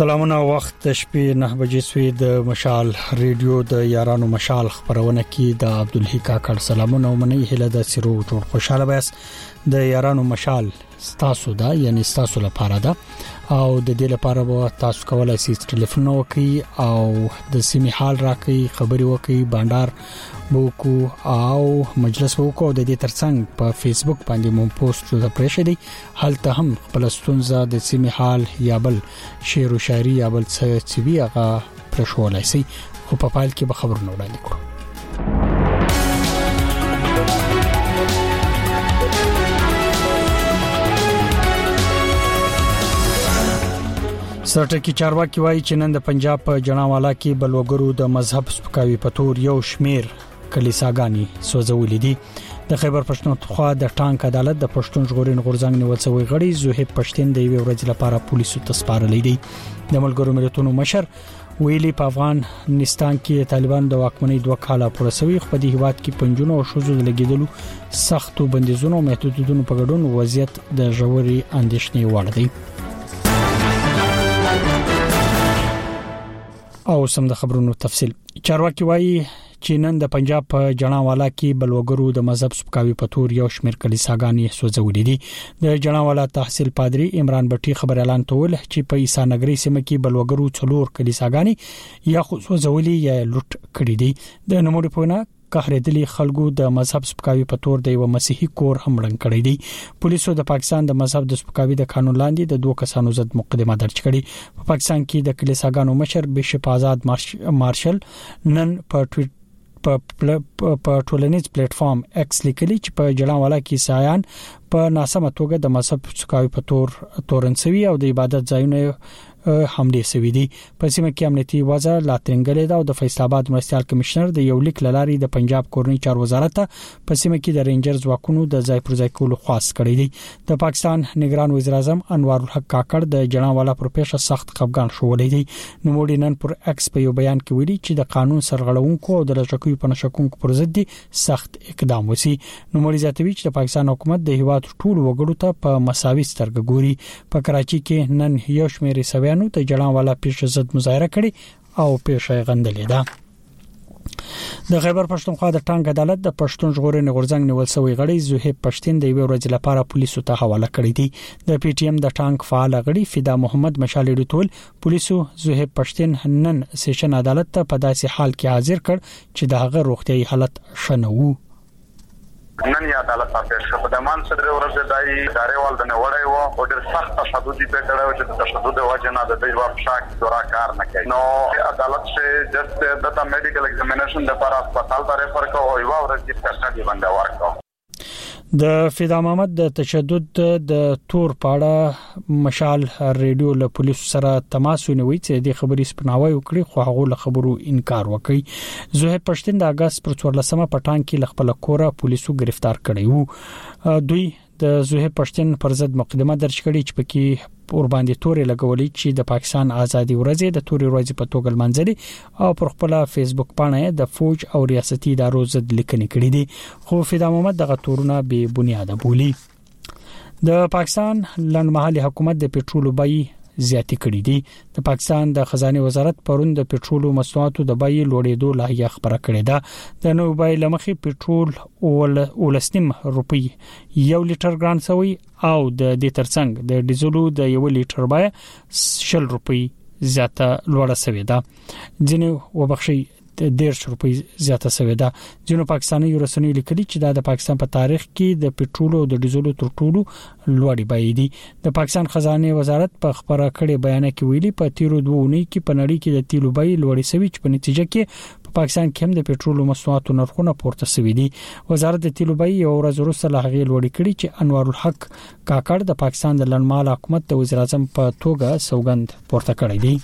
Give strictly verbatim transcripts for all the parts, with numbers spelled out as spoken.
سلامونه وخت شپې نه بجې سوي د مشال ریډیو د یارانو مشال خبرونه کې د عبدالحی کاکړ سلامونه ومني هله د سرو ټول خوشاله بیاس د یارانو مشال تاسو دا یعنی تاسو لپاره دا او د دې لپاره به تاسو کولای شئ ټلیفون وکړئ او د سیمې حال راکړئ خبري وکړئ بانډار بوکو او مجلس وکړو د دې ترڅنګ په فیسبوک باندې مون پوسټ د پرېښدي هلته هم خپل ستونزه د سیمې حال یا بل شعر او شاعري یا بل څه چې وی هغه پرښولای شي خو په فایل کې به خبرونه وړاندې کړو. سرټکی چارواکي وایي چې نن د پنجاب په جناوالا کې بلوګرو د مذهب سپکاوي په تور یو شمیر کلیساګانی سوځولې دي. د خیبر پښتونخوا د ټانک عدالت د پښتون ژغورن غورځنګ نیول شوی غړي زوهیب پښتين د یوې ورځې لپاره پولیسو ته سپارلې دي. د ملګرو ملتونو مشر ویلي په افغانستان کې طالبان د واکمنۍ دوه کاله پوره شوی خو په دې هیواد کې پنځونه او شوزو د لګیدلو سختو بندیزونو او محدودیتونو په ګډون وضعیت د ژوري اندېښنې وړ دی. او سم د خبرونو تفصيل چارواکي وایي چې نن د پنجاب په جناوالا کې بلوګرو د مذهب سپکاوي په تور یو شمیر کلیساګانی سوځولې دي. د جناوالا تحصیل پادری عمران بټي خبر اعلان تول چې په عیسی نګری سیمه کې بلوګرو څلور کلیساګانی یا سوځولې یا لوټ کړې دي. د نوموړي په وینا قهرېدلي خلکو د مذهب سپکاوي په تور د یو مسیحي کور هم لنګ کړی دی. پولیسو د پاکستان د مذهب د سپکاوي د قانون لاندې د دوه کسانو ضد مقدمه درج کړې. په پاکستان کې د کلیساګانو مشر بشپ آزاد مارشل نن په ټویټ په ټولنیز پلیټ فارم ایکس لیکلي چې په جناوالا کې سایان په ناسمه توګه د مذهب سپکاوي په تور تورنسوي او د عبادت ځایونه حمله شوې دي. په سیمه کې امنیتي وضع لا ترنګلې ده او د فیصل آباد مرستيال کمشنر د یو لیک لاري د پنجاب کورنۍ چار وزارت په سیمه کې د رینجرز واکونو د ځای پر ځای کولو خواست کړی دی. د پاکستان نگران وزیر اعظم انوار الحق کاکړ د جناوالا پر پیښه سخت خفګان شولې دي. نو موږ نن پر ایکس په یو بیان کې ویلي چې د قانون سرغړونکو او د لږکیو په نشکونکو پر ضد سخت اقدام وسی. نو موږ زیاتوي چې د پاکستان حکومت د هیواد ټول وګړو ته په مساوي سترګې ګوري. په کراچي کې نن یو شمېر سوي نو ته جناوالا پیښه ضد مظاهره کړي او پیښه غندلې ده. د خیبر پښتونخوا د ټانک عدالت د پښتون ژغورن غورځنګ نیول شوی غړي زوهیب پښتين د یوې ورځې لپاره پولیسو ته حواله کړی دی. د پی ټی ایم د ټانک فعال غړي فدا محمد مشالې ټول پولیسو زوهیب پښتين نن سیشن عدالت ته په داسې حال کې حاضر کړ چې د هغه روغتيایي حالت شنو. نن یا عدالت پاتې شو د مان صدر ورځ دای داریوال د نوړای وو او ډېر سخت تشدد په کړو چې د تشدد وجنه د دې وخت شاک دورا کار نه کوي. نو عدالت څخه جست د میډیکل ایگزامینیشن لپاره هسپتال ته ریفر کوو او یو ورځ کې کسټډي باندې ورکړو. د فدا محمد د تشدد د تور پاړه مشال ریډیو له پولیسو سره تماس ونیوي چې د خبري سپناوي وکړي خو هغه له خبرو انکار وکړي. زوهیب پښتين د اگست پر څوارلسمه پټان کې خپل کوره پولیسو گرفتار کړي وو. دوی د زوهیب پښتين پر ضد مقدمه درج کړي چې پکې اور باندې تورې لګولې چې د پاکستان ازادي ورځ د تورې ورځ په توګه منځلي او پر خپل فیسبوک باندې د فوج او ریاستي ادارو ضد لیکنې کړې دي. خو فدا محمد دغه تورونه بې بنیاده بولی. د پاکستان لنډمهالي حکومت د پېټرولو بیې زیاتې کړې دي. د پاکستان د خزانه وزارت پرون د پېټرولو مصنوعاتو د بیې لوړېدو لایحه خبره کړې ده. د نوې بیې لمخې پېټرول او ولسنیم روپی یو لیټر ګران شوی او د دې ترڅنګ د ډیزلو د یو لیټر بیه شل روپی زیاته لوړه شوې ده. ځینې وبخښي د ډیر روپی زیاته شوې ده. ځینو پاکستاني رسنیو لیکلي چې دا د پاکستان په تاریخ کې د پېټرول او د ډیزلو تر ټولو لوړې بیې دي. د پاکستان خزانه وزارت په خبره کړې بیان کې ویلي په تیرو دوه اونۍ کې په نړۍ کې د تیلو بیې لوړې شوې چې په نتیجه کې په پاکستان کې هم د پېټرول مصنوعاتو نرخونه پورته شوي دي. وزارت د تیلو بیې یو ورځ وروسته لا هغې لوړې کړې چې انوار الحق کاکړ د پاکستان د لنډمهاله حکومت د وزیر اعظم په توګه سوګند پورته کړی دی.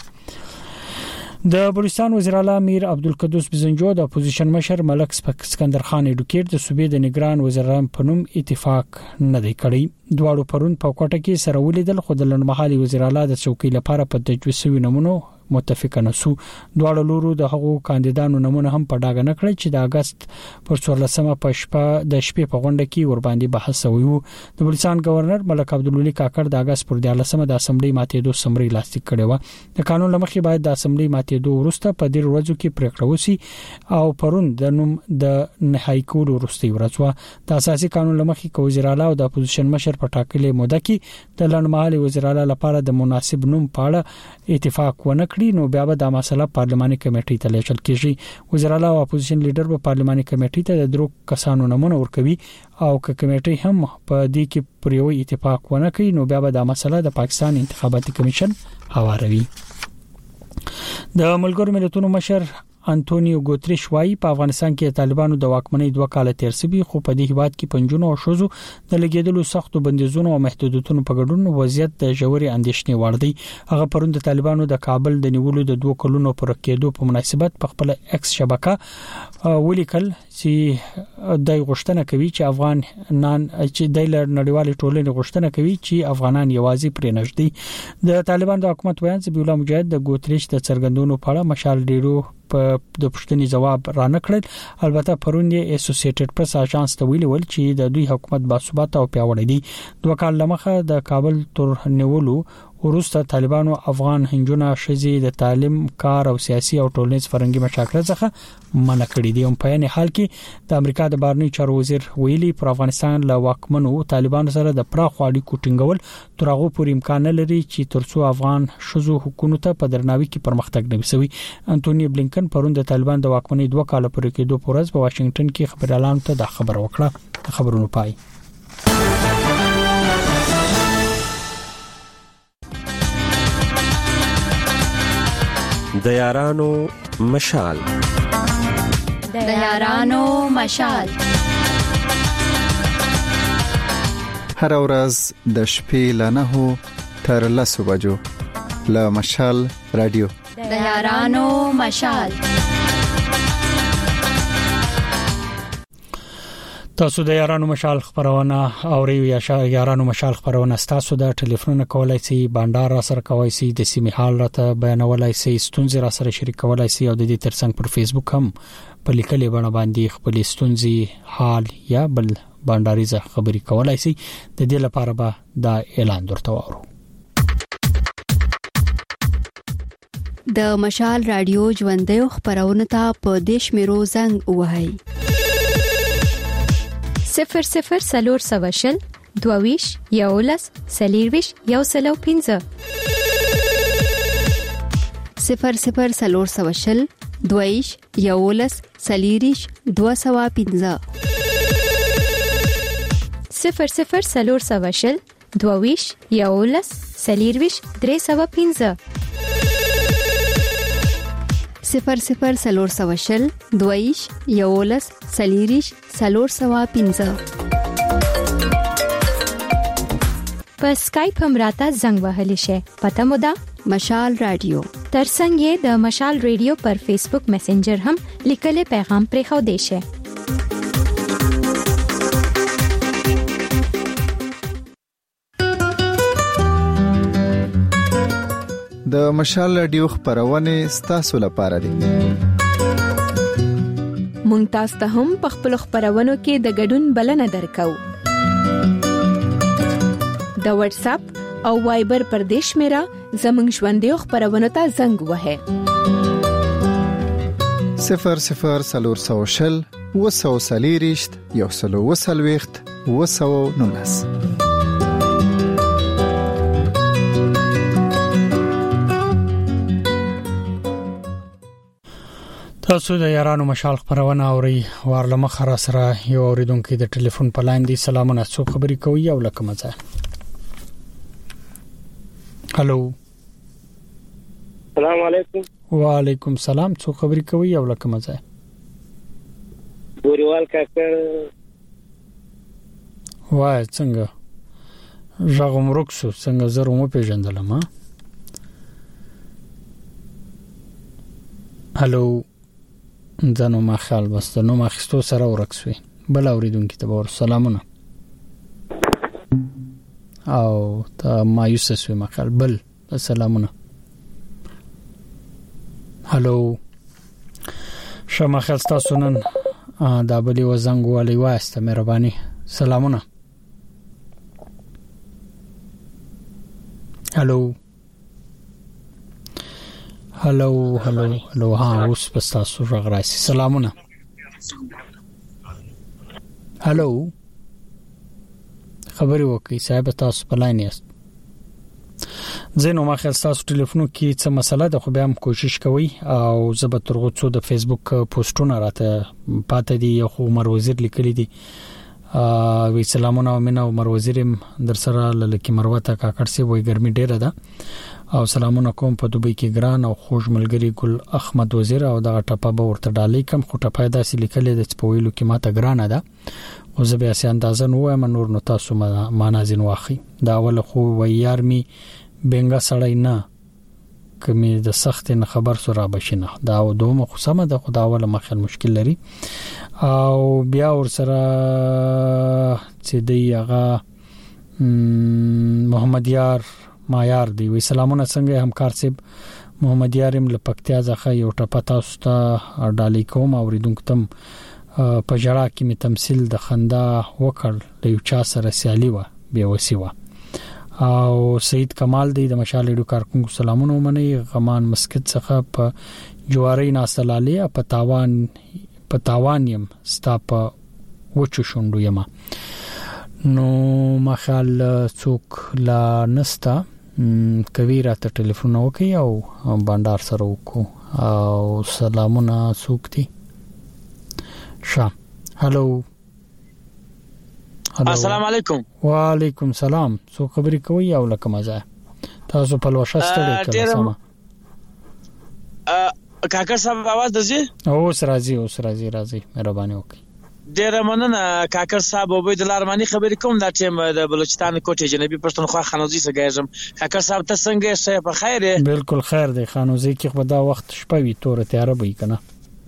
د بلوچستان وزیر اعلی امیر عبدالقدوس بزنجو د اپوزیشن مشر ملک اسکندر خان ایډوکیټ د صوبې د نگران وزیر اعظم په نوم اتفاق نه دی کړی. دواړو پرون په کوټه کې سره ولیدل خو د لنډمهالي وزیر اعلی د څوکۍ لپاره په تجویز شوی نمونه متفق نه سو. دواړو لورو د هغو کاندیدانو نمونه هم په ډاګه نکړل چې د اگست پر څوارلسمه په شپه د شپې په غونډه کې ور باندې بحث وشو. د بلوچستان گورنر ملک عبدالولي کاکړ د اگست پر دیارلسمه د اسمبلی ماتېدو سمري لاسلیک کړي و. د قانون لمخې باید د اسمبلی ماتېدو وروسته په ډیر ورځو کې پریکړه وشي او پرون د نوم د نهایی کولو وروستي ورځ و. د اساسي قانون لمخې کو وزیر اعلی او د اپوزیشن مشر په ټاکلې موده کې د لړمحالي وزیر اعلی لپاره د مناسب نوم پاړه اتفاق ونه کړی نو بیا به د مسله پارلماني کمیټې ته لیږل کیږي. وزیر اعلی او اپوزیشن لیډر په پارلماني کمیټې ته د درو کسانو نمونه ورکوي او ک کمیټې هم په دې کې پر یو اتفاق ونه کوي نو بیا به د مسله د پاکستان انتخاباتي کمیشن حواروي. د ملګرو ملتونو مشر انټونیو ګوتریش وايي په افغانستان کې طالبانو د واکمنۍ دوه کال تیر شوی خو په دې هیواد کې پنځونو او شوزو د لګیدلو سختو بندیزونو او محدودیتونو په ګډون وضعیت د ژورې اندېښنې وړ دی. هغه پرون د طالبانو د کابل د نیولو د دوه کلونو پر کېدو په مناسبت په خپل ایکس شبکه ولیکل چې د غشتنه کوي چې افغان نن چې د نړیوال ټولنې غشتنه کوي چې افغانان یوازې پرې نږدې. د طالبان د حکومت ویان زبیح الله مجاهد د ګوتریش د څرګندونو په اړه مشال ډیرو په د پښتني جواب را نکړل. البته پرون یې اسوسییټډ پریس اژانس ته ویلي ول چې د دوی حکومت باثبات او پیاوړی دی. دوه کال لمخه د کابل تر نیولو وروسته طالبانو افغان هنجونه شزي د تعلیم کار او سیاسي او ټولنیز فرهنګي مشاکل څخه منع کړی دي. په عین حال کې د امریکا د بهرنی چارو وزیر ویلي پر افغانستان له واکمنو طالبانو سره د پراخ اړیکو ټینګول تر هغه پورې امکان لري چې ترڅو افغان شزو حکومت په درناوي کې پرمختګ نه وسوي. انټونی بلینکن پرون د طالبان د واکمنۍ دوه کال پورې کېدو پورز په واشنگټن کې خبريالانو ته د خبر وکړه. خبرونو پای د یارانو مشال د یارانو مشال هر ورځ د شپې له نهو تر لسو بجو له مشال رادیو د یارانو مشال. تاسو د یارانو مشال خبرونه اوري یا یارانو مشال خبرونه تاسو د ټلیفون کولای شئ بانډار را سره کوي شئ د سیمه حال راته بیانولای شئ ستونزې را سره شریکولای شئ او د دې ترڅنګ پر فیسبوک هم په لیکلې بڼه باندې خپل ستونزې حال یا بل بانډاریزه خبري کولای شئ. د دې لپاره به دا اعلان درته وورو. د مشال رادیو ژوندې خبرونه ته په دیش میرو زنګ وهاي صفر صفر سلور سواشل دوویش یولس سلیرویش یو سلو پینزه صفر صفر سلور سواشل دوویش یولس سلیریش دو سوا پینزه صفر صفر سلور سواشل دوویش یولس سلیرویش درې سوا پینزه صفر صفر سلور سواشل دویش یولس سلیریش سلور سوا پینزه. په سکایپ هم راته زنګ وهلی شي. پته مو ده مشال رادیو. ترڅنګ یې د مشال رادیو پر فیسبوک میسنجر هم لیکل پیغام پرې خو دی شي. د مشال رادیو خبرونه ستاسو لپاره دي. مونږ تاسو ته هم په خپل خبرونو کې د ګډون بلنه درکو. د واتس اپ او وایبر پر دیش میرا زمنګ ژوندې خبرونو ته زنګ وهه صفر صفر سلور سوشل وسو سلیریشت یو سلو وسلويخت وسو نونس. تاسو د یارانو مشال خبرونه اوري وارلمه خره سره یو اوریدونکو د ټلیفون په لاین دی. سلامونه څو خبري کوي او لکه مزه. هالو السلام علیکم. وعلیکم السلام. څو خبري کوي او لکه مزه. ګوریوال کاکر وای څنګه ژغم رکسو څنګه زره مو پیژندل ما. هالو ځنو ما خیال بس نو ما خستو سره ورکسوي بل اوریدونکو ته ور سلامونه او ته مایوس سوي ما خیال بل سلامونه. هلو شما خلستا سنن دا بلی و زنگ والی واسطه مهربانی سلامونه هلو هلو هلو هلو ها اوس بس تاسو راغراسي سلامونه هلو خبري وکي صاحب تاسو په لاین یاست زینو ما خیال تاسو ټلیفون کې څه مسله ده خو بیا هم کوشش کوي او زه به ترغو څو د فیسبوک پوسټونه راته پاتې دي خو عمر وزیر لیکلي دي وی سلامونه او مینا عمر وزیر در سره لکه مروته کاکړ سی وای ګرمي ډیره ده او سلامونه کوم په دوبۍ کې ګران او خوش ملګری ګل احمد وزیر او دغه ټپه به ورته ډالې کم خو ټپه داسې لیکلې د چپویلو کې ماته ګرانه ده او زه به اساس اندازه نو وایم نور نو تاسو معنا زین واخی دا اول خو وای یار می بنګا سړی نه کمی د سخت نه خبر سره بشینه دا او دومره خو سم ده خو دا اول مخل مشکل لري او بیا ور سره چې دی هغه محمد یار ما یار دی وی سلامونه څنګه همکار صاحب محمد یارم لپکتیا ځخه یو ټپه تاسو ته ډالې کوم او ریدونکو تم په جړه کې می تمثيل د خندا وکړ د یو چا سره سیالي و بیا وسی و او سید کمال دی د مشال اډو کارکونکو سلامونه منی غمان مسکت څخه په جواری ناسلالی په تاوان په تاوان يم ستا په وچو شوندو یم نو مخال څوک لا نستا کوي راته ټلیفون وکي او بانډار سره وکړو او سلامونه څوک دي شام هلو السلام علیکم وعلیکم سلام سو خبرې کوي او لکه مزه تاسو په لوشه ستړي کړه سم ا کاکا صاحب आवाज دځي او سرازي او سرازي راځي مهرباني وکړئ ډیر مننه کاکر صاحب عبید الله ارمانی خبرې کوم دا ټیم د بلوچستان کوټه جنوبي پښتونخوا خانوزي څخه ګرځم کاکر صاحب ته څنګه شې په خیر بالکل خیر دی خانوزي کې په دا وخت شپه وي تور تیار به کنه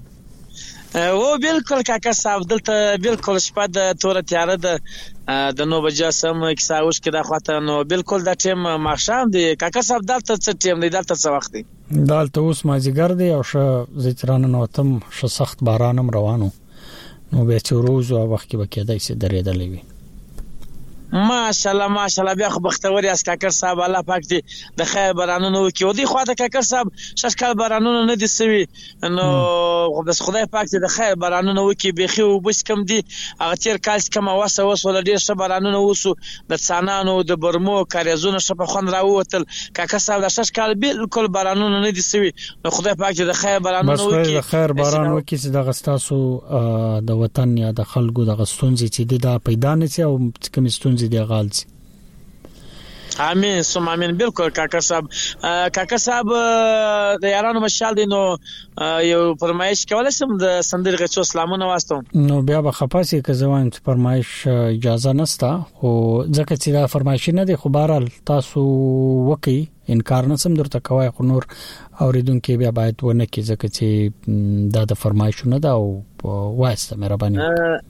او بالکل کاکر صاحب دلته بالکل شپه د تور تیار ده د نو بجا سم کیساوش کې دا خاطر نو بالکل دا ټیم ماښام دی کاکر صاحب دلته څه ټیم دی دلته څه وخت دی دلته اوس مازیګر دی او ش زیتران نو تم ش سخت بارانم روانو نو به چې روز او وخت کې وکیدای سي درېدلې وي ماشاءالله ماشاءالله بیا خو بختوري اس کاکر صاحب الله پاک دې د خیر بارانونو کې ودی خو د کاکر صاحب ششکل بارانونو نه دي سوي نو خو بس خدای پاک دې د خیر بارانونو کې بيخي وبس کم دي هغه تیر کال کم واسه وسول ډیر ش بارانونو وسو د څانانو د برمو کاریزونو شپه خون راوتل کاکر صاحب د ششکل بالکل بارانونو نه دي سوي نو خدای پاک دې د خیر بارانونو کې بس خیر باران وکي چې د غستاسو د وطن یا د خلکو د غستونځي چې د پیدا نه سي او کوم ستونځي دی غالځي امين سم امين بالکل کاکا صاحب کاکا صاحب د یارانو مشال دي نو یو فرمایش کولای سم د سندرغه څو سلامونه واسطم نو بیا به خپاسي که زوان فرمایش اجازه نستا خو ځکه چې دا فرمایش نه دي خو بهرال تاسو وکي انکار نه سم درته کوي خو نور اوریدونکو بیا باید ونه کی ځکه چې دا د فرمایش نه دا او واسطه مهرباني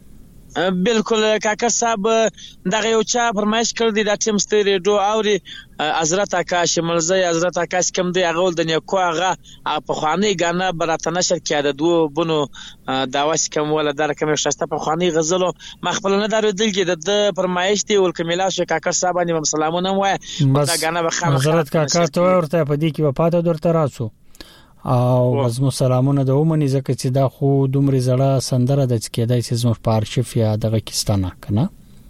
بالکل کاکا صاحب دغه یو چا فرمایش کړ دی د ټیم ستې ریډیو اوري حضرت آکاش ملزی حضرت آکاش کم دی هغه د نیکو هغه په خواني غانا برات نشر کې د دوه بونو داواس کم ولا در کوم شسته په خواني غزلو مخبل نه درو دلګي د فرمایش دی ول کمیلا شو کاکا صاحب باندې سلامونه وای دا غانا به خامخ حضرت کاکا ته ورته په دې کې په پاته درته راسو او وزمو سلامونه د ومني زکه چې دا خو دومره زړه سندره د کېدای چې زموږ په ارشیف یا دغه کیستانه کنه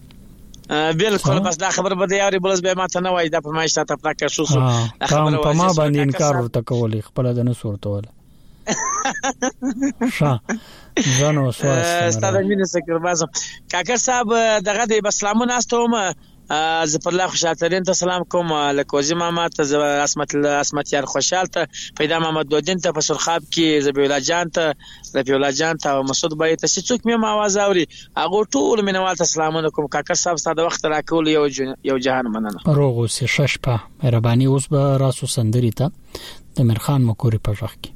بالکل بس دا خبر بده یاري بلز به ماته نه وای دا په مایشته ته پلاک شو سو خبر په ما باندې انکار ورته کولی خپل د نه صورت ولا شا ځانو سواس ستاسو مینه سکر بازم کاکر صاحب دغه د اسلامونه استوم ز پر الله خوشالترین ته سلام کوم لکوزی محمد ته اسمت اسمت یار خوشالته پیدا محمد دودین ته په سرخاب کې زبی الله جان ته زبی الله جان ته مسعود بای ته څوک مې आवाज اوري هغه ټول مینوال ته سلامونه کوم کاکر صاحب ستاسو وخت راکول یو یو جهان مننه روغ اوسې ششپه مهرباني اوس به راسو سندري ته د مرخان مکوري په ځخ کې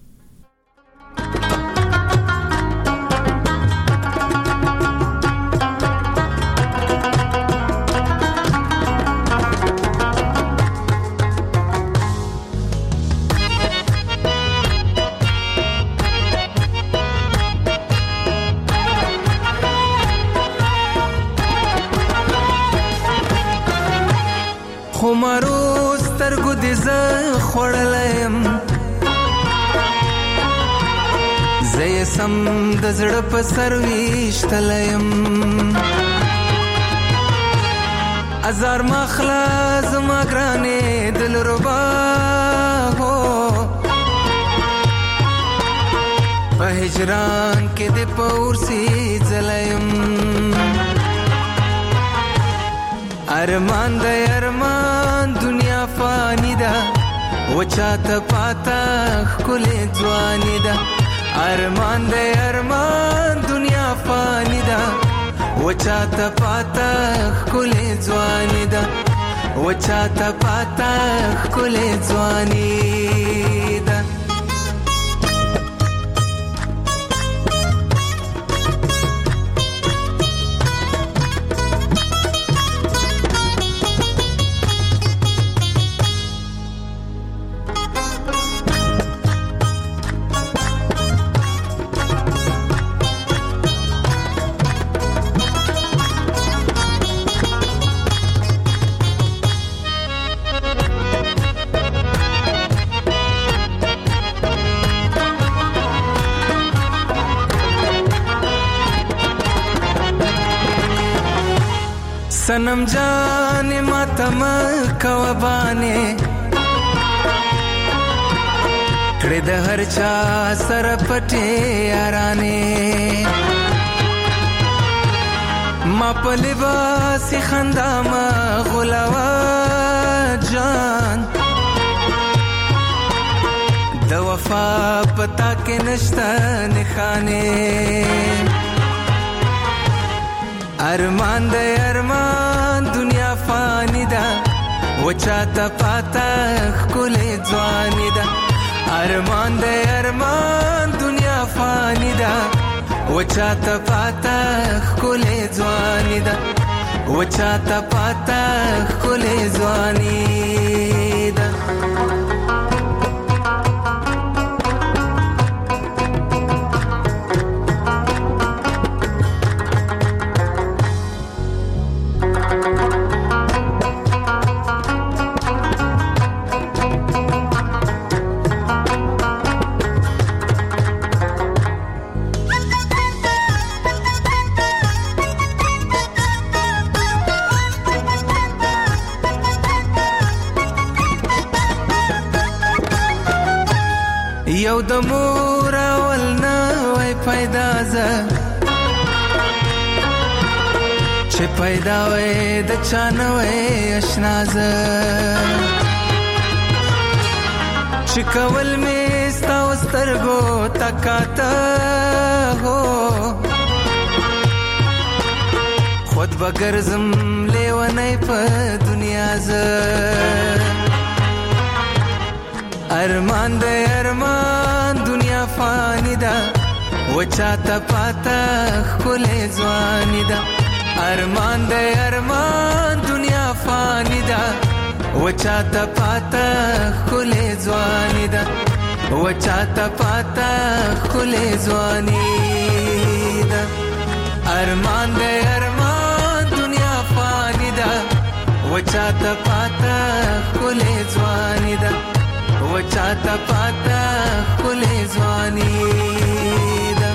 دې ز خړلم زې سم د زړه په سر ویشتلم ازار مخلا زما ګرانې دل ربا هو په هجران کې د پور سي زلم ارمان د ارمان دنیا فانی ده وچاته پاتا خل ځواني ده ارمان د ارمان دنیا فانی ده وچاته پاتا خل ځواني ده وچاته پاتا خل ځواني ده सनम जाने मातम कवबाने कड़े द हर चा सर पटे याराने मा पलिवा सी खंदा मा गुलावा जान द वफा पता के नश्ता निखाने ارمان د ارمان دنیا فانی ده وچاته پاتا خل ځواني ده ارمان د ارمان دنیا فانی ده وچاته پاتا خل ځواني ده وچاته پاتا خل ځواني ده یو د مور اول نه وای پیدا ز چې پیدا وای د چانه وای آشنا ز چې کول می ستا وسترګو تکاته هو خود بغرزم لیونی په دنیا ز ارمان د ارمان دنیا فانی ده وچاته پاتا خل ځواني ده ارمان د ارمان دنیا فانی ده وچاته پاتا خل ځواني ده وچاته پاتا خل ځواني ده ارمان د ارمان دنیا فانی ده وچاته پاتا خل ځواني ده وچاته پاتا خل ځواني ده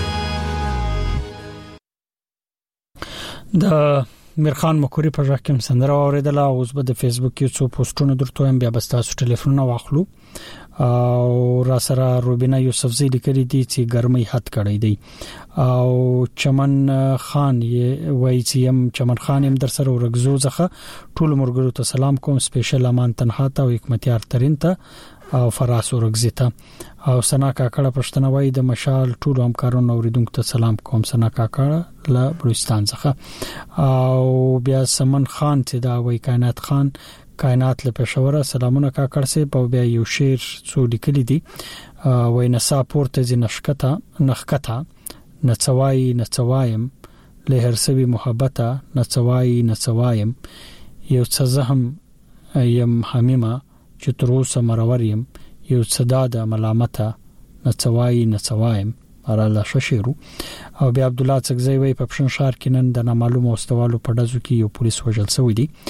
د میرخان مکوري په ځکه هم سندره اوریدله اوس به د فیسبوک کې څو پوسټونه درته هم بیا بس تاسو ټلیفون واخلو او را سره روبینا یوسفزی لیکلي دي چې ګرمي حد کړی دی او چمن خان وایي چې هم چمن خان هم در سره ورغزو ځخه ټول مرګرو ته سلام کوم سپیشل امان تنها ته او حکمتیار ترين ته او فراس ورغزیته او سنا کاکړه پښتنه وای د مشال ټول همکارانو اوریدونکو ته سلام کوم سنا کاکړه له بلوچستان څخه او بیا سمن خان چې دا وای کائنات خان کائنات له پېښوره سلامونه کاکړ سي په بیا یو شعر څو لیکلي دي وای نسا پورته ز نشکتا نخکتا نڅوای نڅوایم له هرسوي محبته نڅوای نڅوایم یو څه زهم یم حمیمه چې تر اوسه مرور یم یو صدا د ملامته نڅوای نڅوایم اراله ششیرو او بیا عبد الله څخه وی په پښن شهر کې نن د نامعلوم واستوالو په دزو کې یو پولیس وژل شوی دی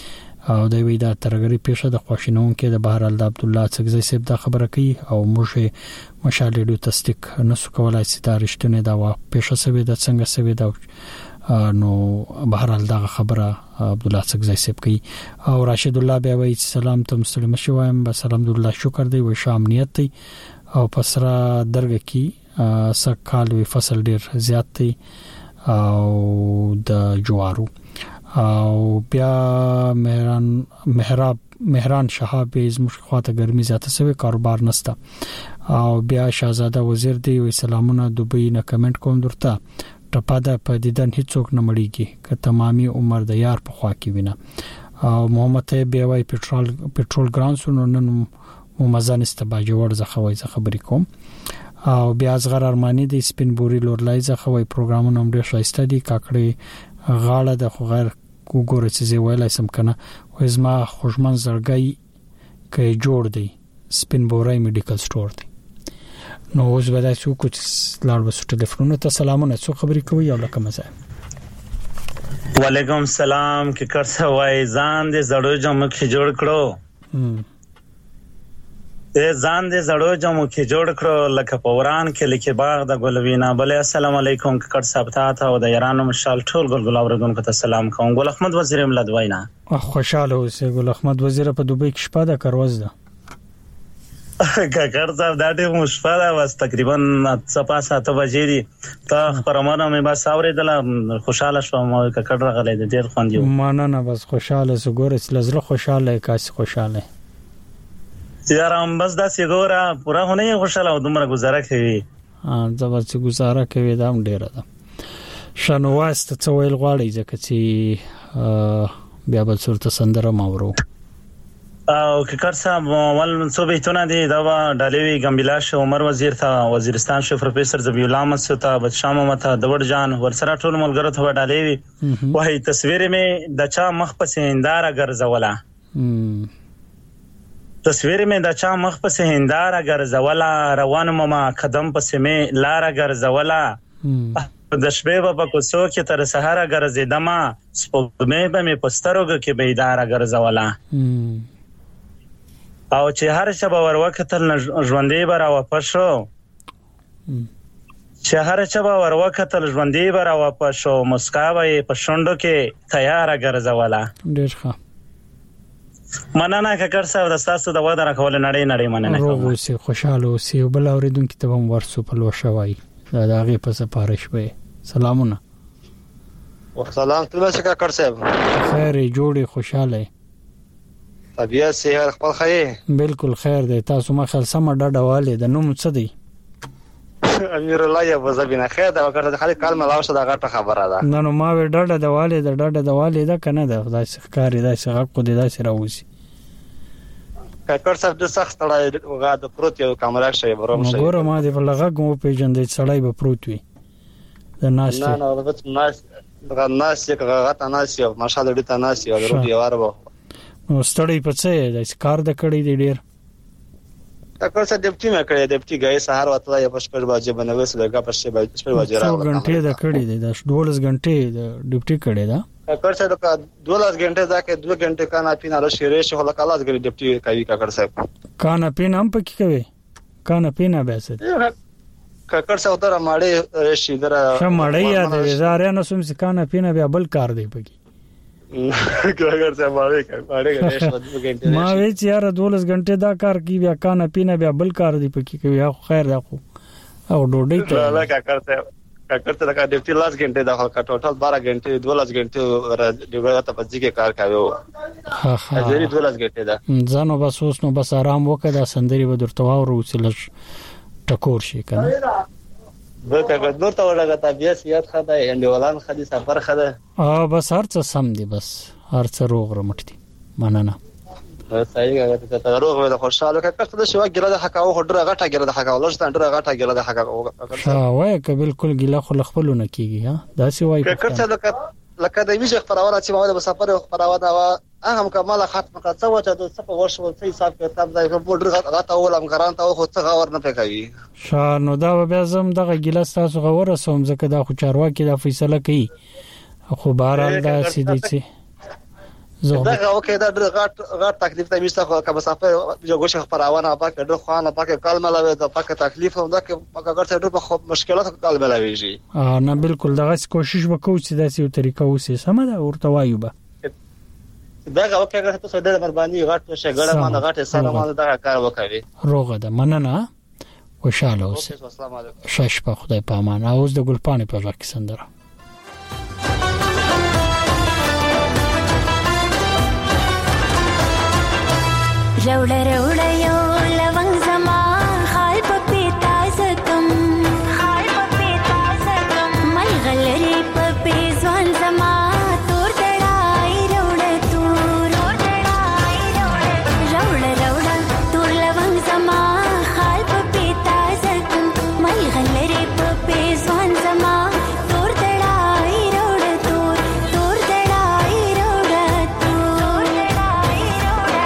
او د وی دا ترګری پیښه د خواشینون کې د بهرال د عبد الله څخه سیب دا خبره کوي او موږ مشال ډیو تصدیق نسو کولای چې دا رښتونه دا وا پیښه سوي د څنګه سوي دا نو بهرال دا خبره عبد الله څخه سیب کوي او راشد الله بیا وی سلام ته مسلمان شوایم بس الحمدلله شکر دی و شام نیت دی او پسرا درګه کې سکال وی فصل ډیر زیات دی او د جوارو او بیا مهران محراب مهران شهاب زموږ خواته ګرمي زیاته سوي کاروبار نسته او بیا شاهزاده وزیر دی وی سلامونه دوبۍ نه کمنټ کوم درته ټپا ده په دیدن هیڅوک نه مړیږي که تمامي عمر د یار په خوا کې وینه او محمد بیا وی پټرول پټرول ګرانسونو نن ممزانسته باجوړ زخوي ز خبرې کوم او بیا ازغر ارمانی د سپین بوري لورلای زخوي پروګرامونه هم ډیر شایسته دي کاکړي غاړه د خو غیر وګوره چې زه ویلای سم کنه وزما خوشمن زړګي کې جوړ دی سپین بوري میډیکل سٹور دی نو اوس به تاسو کوم لاړ وسو ټلیفون ته سلامونه څو خبرې کوي او لکه مزه وعلیکم السلام کې کرڅه وای ځان دې زړو جمع کې جوړ کړو ته ځان دې زړو جمع کې جوړ کړو لکه پوران کې لکه باغ د ګلوینا بل السلام علیکم کې کرڅه پتا ته او د ایران مشال ټول ګل ګل اوردونکو ته سلام کوم ګل احمد وزیر ملت وینا خوشاله اوسه ګل احمد وزیر په دوبۍ کې شپه د کروز ده کاکر صاحب دا ټیم مشفاله واس تقریبا صفه ساته بجې دي ته پرمانه مې بس اورېدل خوشاله شوم کاکر راغلی د ډیر خوند یو ماننه بس خوشاله سګور لزله خوشاله کاس خوشاله یارم بس دا سګورا پورا هونه خوشاله او دومره گزاره کوي ا زبر چې گزاره کوي دا هم ډیره ده شنواست څه ویل غواړي ځکه چې بیا بل صورت سندره ماورو او ککر صاحب ول منصوبې تونه دي دا ډالوي ګمبلاش عمر وزیر ته وزیرستان شو پروفیسور ذبی الله مسعود ته بچشام مته دور جان ورسره ټول ملګرو ته ډالوي وهي تصویر مې د چا مخ په هنداره ګرځولا تصویر مې د چا مخ په هنداره ګرځولا روان مما قدم په سمې لار ګرځولا د شپې په کوڅو کې تر سهار ګرځیدما سپوږمۍ به مې پسترګو کې بیدار ګرځولا او چې هر شبه ور وکتل ژوندې به را واپس شو چې هر شبه ور وکتل ژوندې به را واپس شو مسکا به په شونډو کې تیار ګرځولا ډېر ښه مننه کاکر صاحب د تاسو د وعده راکول نړۍ نړۍ مننه کوم اوسې خوشاله اوسې بل اوریدونکو ته هم ورسو په لوشوي دا دغه په سپارښت به سلامونه وسلام ته کاکر صاحب خیر جوړي خوشاله طبيعت سهار خپل خیر بالکل خیر دی تاسو ما خل سم ډډه والي د نوم څه دی امیر الله یا وزبینه خیر دا وکړه د خالي کال ملاو شو دا غټه خبره ده نه نو ما و ډډه د والي د ډډه د والي دا کنه ده خدای ښکاری دا څنګه کو دی دا سره وسی کاکر صاحب د سخت تړای وغا د پروت یو کامره شي بروم شي وګوره ما دی په لغه مو پیجندې سړای به پروت وي د ناس نه نه وخت ناس د ناس یک غاټه ناس یو ماشاءالله دې ته ناس یو ورو دی واره نو ستړی پڅې د کار د کړی دی ډیر کاکر صاحب ډیپټي مې کړی ډیپټي غي سهار وته یا پښپر باجه بنوي سلګه پښه باجه باجه راو څو غنټه د کړی دی د دولس غنټه د ډیپټي کړی دا کاکر صاحب کا دولس غنټه دا کې دوه غنټه کانا پینا له شیرې شو له کلاس غړي ډیپټي کوي کاکر صاحب کانا پینا هم پکې کوي کانا پینا به څه کاکر صاحب تر ماړې رشي در شمړې یاد دي زاره نو سم کانا پینا بیا بل کار دی پکې کاکر صاحب ماړې ماړې غړي غنټه ما وی چې یار دولس غنټه دا کار کی بیا کانا پینا بیا بل کار دی پکې کوي خو خیر دا خو او ډوډۍ ته لا کاکر صاحب کاکر ته کا ډیپټي لاس غنټه دا خو ټوټل بارہ غنټه دولس غنټه ډیوګه ته پځي کې کار کوي ها ها ځری دولس غنټه دا ځانو بس اوس نو بس آرام وکړه دا سندري به درته واورو چې ټکور شي کنه بلکې نور ته ورغه طبيعت یاد خدای انډیولان خدي سفر خدای اه بس هر څه سم دي بس هر څه روغ رمټ دي مننه صحیح هغه ته روغ وي د خوشاله کړه ته شو ګره د حقاو خډره غټه ګره د حقاو لږ ته غټه ګره د حقاو ها وای ک بالکل ګله خو خپلونه کیږي ها دا سی وای کړه ته لکه د ویژه خبرونه چې ما د سفر خبرونه دا هغه کومه ختم کړه څه وته د څه ورشو څه حساب کتاب ځای په بورډر غاټه ولم ګران ته خو څه غور نه پکوي شانو دا بیا زم دغه ګلاس تاسو غوړه سوم ځکه دا خو چارواکي دا فیصله کوي خو بهرال دا سیدی چې دا اوکې دا ډېر غټ غټ تکلیف ته میسته که مسافر جو ګوشه خبرونه پاکه ډېر خوانه پاکه کال ملوي دا پاکه تکلیف هم دا که پاکه ګرځي ډېر په مشکلات کال ملويږي. ا نه بالکل دغه کوشش وکړو چې داسې یو طریقه وسی سم ده ورته وایو به دا اوکې هغه ته ډېر مهرباني غټ شګړه ما غټه سره ما دا کار وکړي. روغه ده مننه خوشاله اوسه. السلام علیکم. شش په خدای په امان. اوس د ګلپانې په ځکه سندره روڑا روڑا یو لونگ زما خال پپیتا زکم خال پپیتا زکم مل غلری پپی زوان زما تور دڑائی روڑا تور تور دڑائی روڑا روڑا روڑا تور لونگ زما خال پپیتا زکم مل غلری پپی زوان زما تور دڑائی روڑا تور تور دڑائی روڑا تور دڑائی روڑا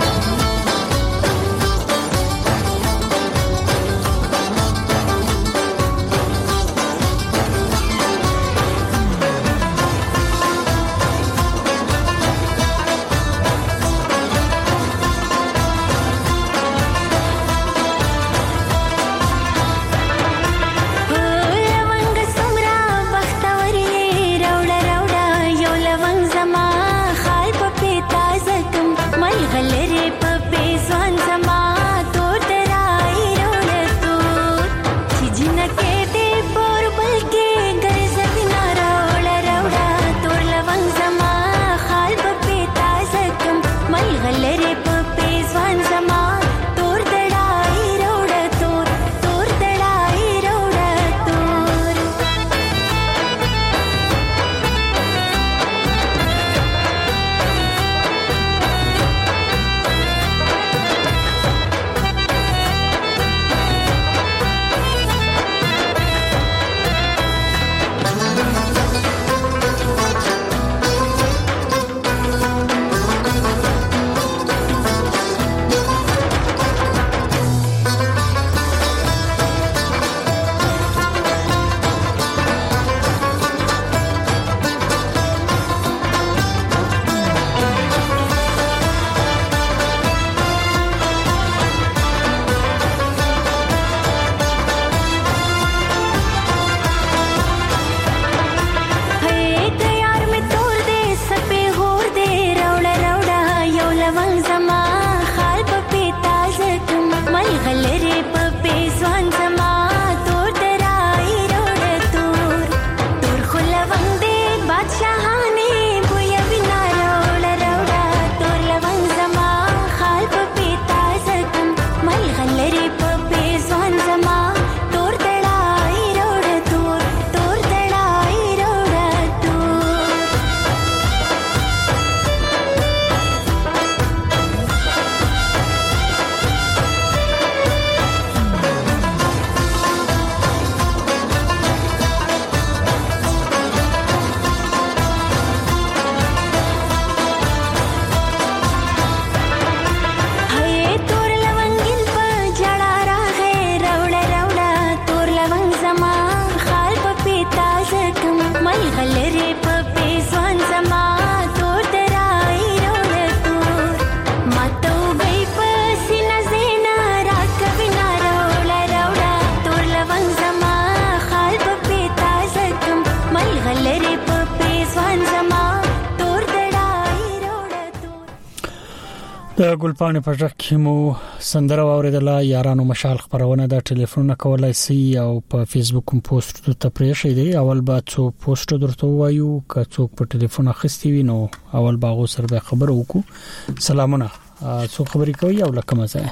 د ګلپانې په ځکه کې مو سندره واوریدله. یارانو مشال خبرونه د ټلیفون کولای سي او په فیسبوک کوم پوسټ ته پریښی دی. اول با څو پوسټ درته وایو که څوک په ټلیفون اخیستی وي نو اول باغو سره به خبر وکړو. سلامونه څو خبرې کوي او لکه مزه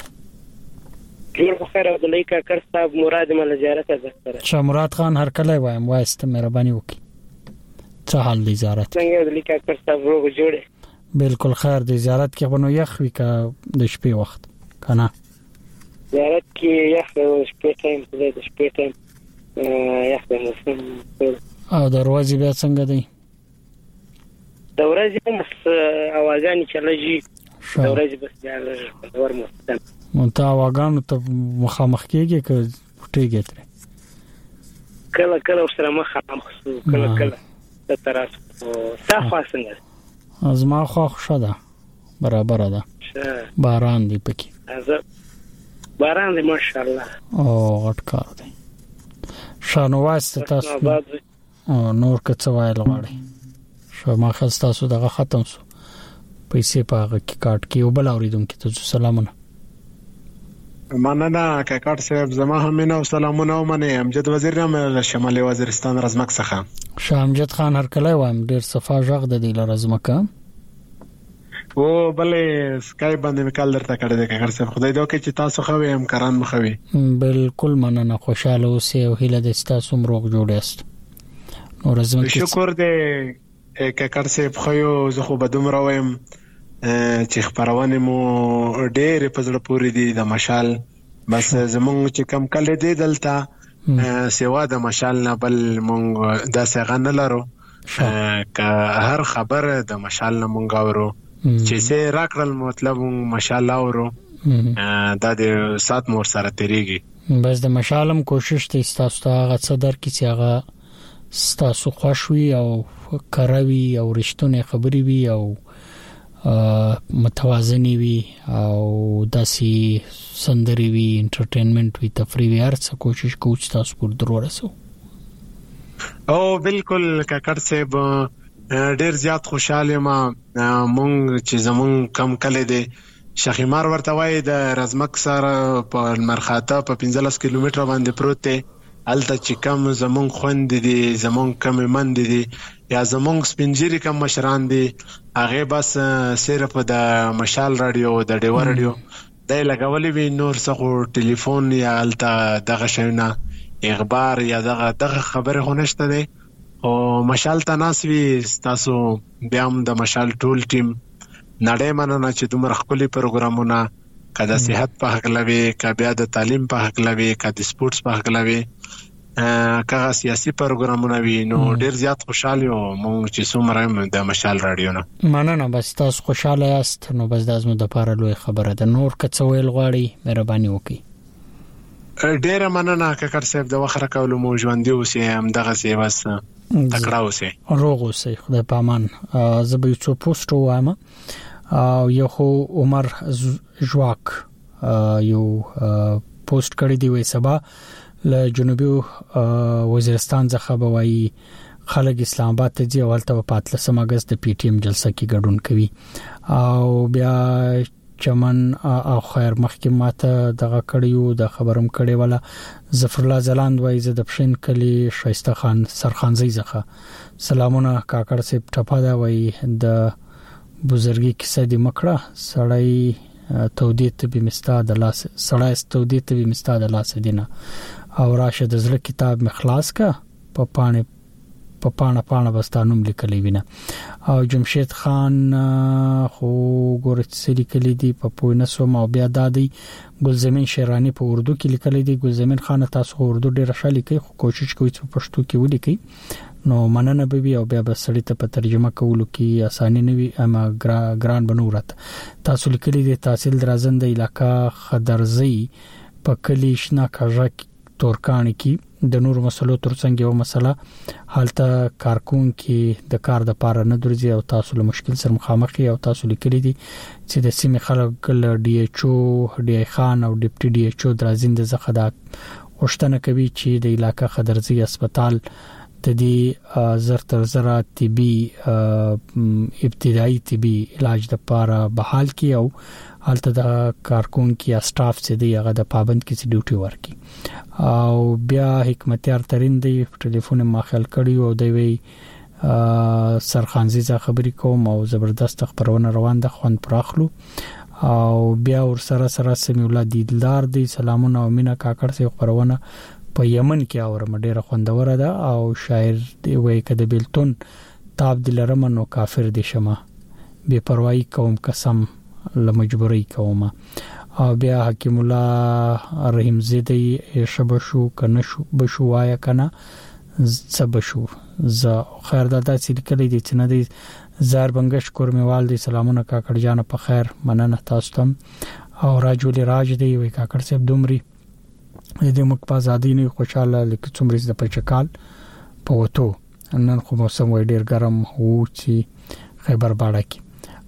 ډیر بخیر او د لیکا کر صاحب مراد مل زیارت زه چا مراد خان هر کله وایم وایسته مهرباني وکي. څه حال دی زیارت؟ څنګه د لیکا کر صاحب روغ جوړه؟ بالکل خیر دی. زیارت کې بنو یخ وی کا د شپې وخت کنه زیارت کې یخ د شپې ټایم د شپې ټایم یخ د موسم او د ورځې بیا څنګه دی؟ د ورځې مس اوازان چلېږي د ورځې بس بیا لږ ورمو مونته واغانو ته مخامخ کېږي که ټیګه تر کله کله سره مخامخ کله کله د تراس او صافه څنګه ازما خو خوشاله برابر ده باران دی پکې باران دی ماشاءالله او غټ کار دی شانو واسطه تاسو نور کڅ وایل غواړي شو ما خاص تاسو دغه ختم سو پیسې پاغه کې کاټ کې وبل اوریدونکو ته سلامونه مننه کاکړ صاحب زما هم نه سلامونه ومنه امجد وزیر رحم شمالي وزیرستان رزمک څخه شامجد خان هر کله وایم ډیر صفا ژغ د دی رزمکه او بلې سکای باندې وکړل درته کړه د کاکړ صاحب خدای دا کې چې تاسو خو هم کران مخوي بالکل مننه خوشاله اوسئ او هیله د تاسو مروغ جوړاست نو رزمک شکر دې کاکړ صاحب خو زه خو بدوم راویم چې خبرونه مو ډېر په زړه پورې دي د مشال بس زمونږ چې کم کله دي دلته سیوا د مشال نه بل مونږ د څنګه نه لرو که هر خبر د مشال نه مونږ اورو چې څه راکړل مطلب مشال اورو دا د سات مور سره تیریږي بس د مشالم کوشش ته تاسو ته هغه صدر کې چې هغه تاسو خوشوي او کاروي او رښتونه خبري وي او متوازنی وي او داسي سندري وي انټرټینمنت وي تفریح وي هر څه کوشش کوو چې تاسو پر ضرور رسو او بالکل کاکړ صاحب ډیر زیات خوشاله ما مونږ چې زمون کم کله دي شخیمار ورته وای د رزمک سره په مرخاته په پنځلس کیلومتر باندې پروت دی الته چې کم زمون خوند دي زمون کم مند دي یا زمونږ سپینجری کم مشران دي هغه بس صرف د مشال رادیو د ډیو رادیو دای لګولې وی نور څخه ټلیفون یا الته دغه شونه اخبار یا دغه دغه خبره هونشته دي او مشال تناسوي تاسو بیا هم د مشال ټول ټیم نړۍ مننه چې دومره خپل پروګرامونه کده صحت په حق لوي کبه د تعلیم په حق لوي کده سپورتس په حق لوي کغه سیاسي پروګرامونه وی نو ډیر زیات خوشاله او مونږ چې څومره د مشال رادیو نه مننه بس تاسو خوشاله یاست نو بس دازمو د پاره لوی خبره ده نور کڅویل غواړي مهرباني وکړئ ډیر مننه کاکړ صاحب د وخره کولو مو ژوند دی اوسه هم دغه سی بس تکړه اوسه روغ اوسه خدای پامان زه به څو پوسټ وایم او یو خو عمر جواک یو پوسټ کړی دی وای سبا له جنوبي وزیرستان څخه بوای خلک اسلام آباد ته ځي اولته په پاتلسم اگست د پی ټی ایم جلسه کې ګډون کوي او بیا چمن او خیر محکمات دغه کړیو د خبرم کړي ولا ظفر الله زلاند وای زه د پښین کلی شایسته خان سرخانزی ځخه سلامونه کاکړ سپ ټپا دا وای د بزرګي کیسه دی مکړه سړی تودیت به مستا د لاس سړی تودیت به مستا د لاس دینه او راشد زړه کتاب مخلاص کا په پانه په پانه پانه بستانوم لیکلی وینه او جمشید خان خو ګورڅ لیکلی دی په پوینه سو ما بیا دادی ګلزمین شیرانی په اردو کې لیکلی دی ګلزمین خان تاسو اردو ډیر ښه لیکي خو کوشش کوي چې په پښتو کې ولیکي نو مننه به بیا بیا به سړی ته په ترجمه کولو کې اساني نه وي اما ګران بنورت تاسو لیکلی دی تحصیل درازند علاقہ خدرزی په کلیشنا کاژک تورکان کې د نور مسلو ترڅنګ یو مسله حالته کارکون کې د کار د پاره نه درځي او تاسو له مشکل سره مخامخ او تاسو لیکلي دي چې د سیمې خلک ل ډي ایچ او ډي خان او ډیپټي ډي ایچ او درازند زخدا غوښتنه کوي چې د علاقې خدرزی هسپتال د دې زر تر زره طبي ابتدایي طبي علاج د پاره بحال کی او حالت د کارکون کی سټاف چې دی هغه د پابند کې ډیوټي ورکي او بیا حکمتیار ترين دی ټلیفون ما خل کړی او دی وی سرخانزي ځا خبرې کوم او زبردست خبرونه روان ده خوند پراخلو او بیا ور سره سره سمي ولادت دیدلار دی سلامونه او مینا کاکړ سي خبرونه په یمن کې اورم ډیره خوندوره ده او شاعر دی وای کده بلتون تاب دلرم نو کافر دي شمه بے پروايي کوم قسم لمجبوري کوم او بیا حکیم الله رحیم زیدی شبشو کنه شو بشو وایا کنه زبشو ز خیر دادا چې کلی دي چې نه دي زار بنگش کورمیوال دي سلامونه کاکړ جان په خیر مننه تاسو تم او راجول راج دی وای کاکړ صاحب دومري دې موږ په ازادي نه خوشاله لکه څومره د پچکال په وته نن خو موسم وای ډیر ګرم وو چې خیبر باړه کې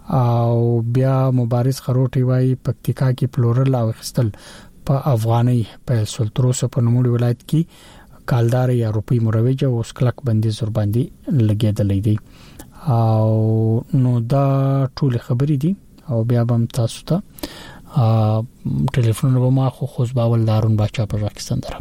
او بیا مبارز خروټي وای پکتیکا کې پلورل او خستل په افغاني په سلطروس په نوموړي ولایت کې کالدار یا روپی مروج او سکلک بندي زور باندې لګیدلې دي او نو دا ټول خبرې دي او بیا هم تاسو ته ټلیفون به ما خو خوځ باول دارون بچا په پاکستان درم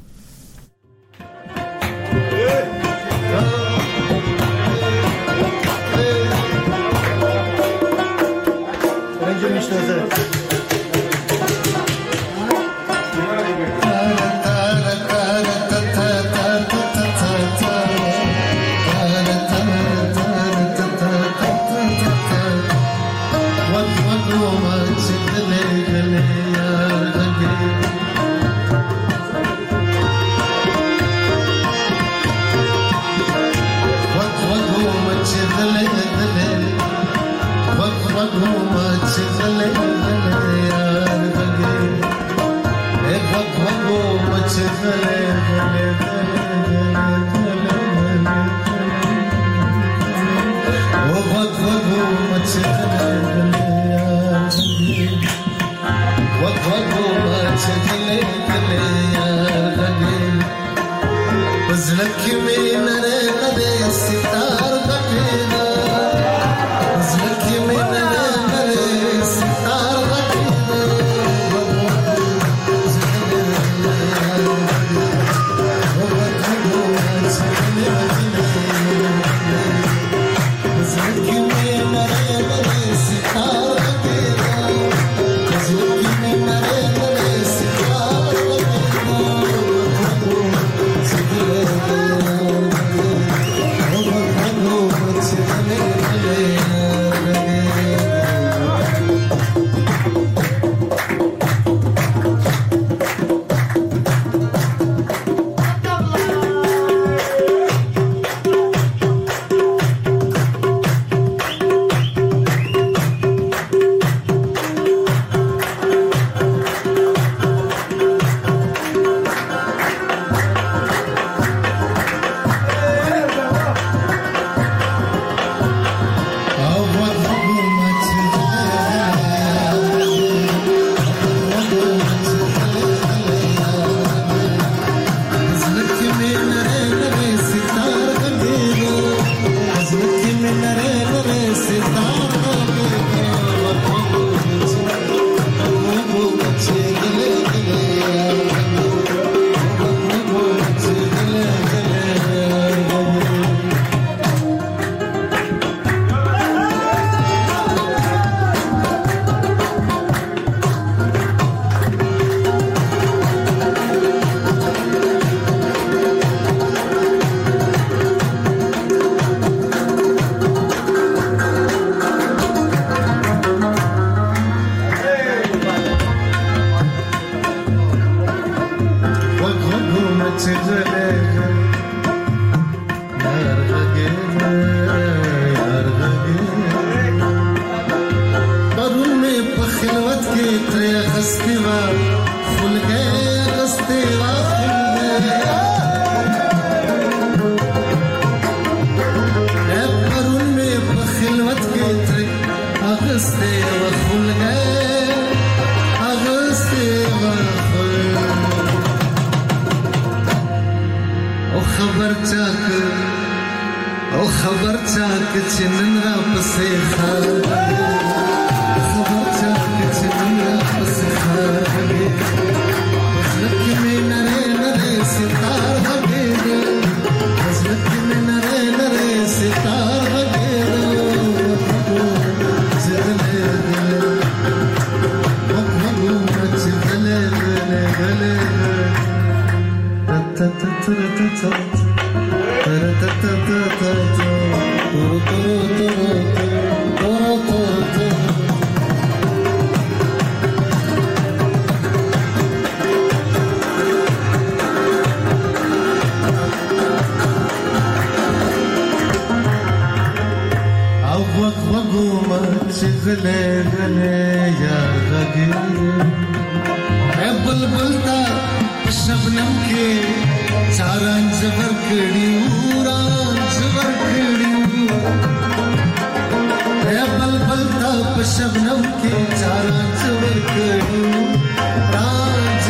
शबनम के चारा चवर कड़ू राज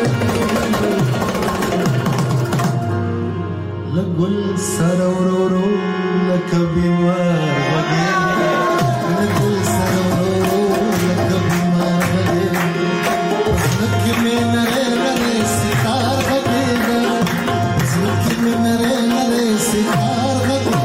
लगुल सरवरो रो लकबी मार वगे लगुल सरवरो लकबी मार वगे लकी में नरे नरे सितार वगेगा लकी में नरे नरे सितार वगेगा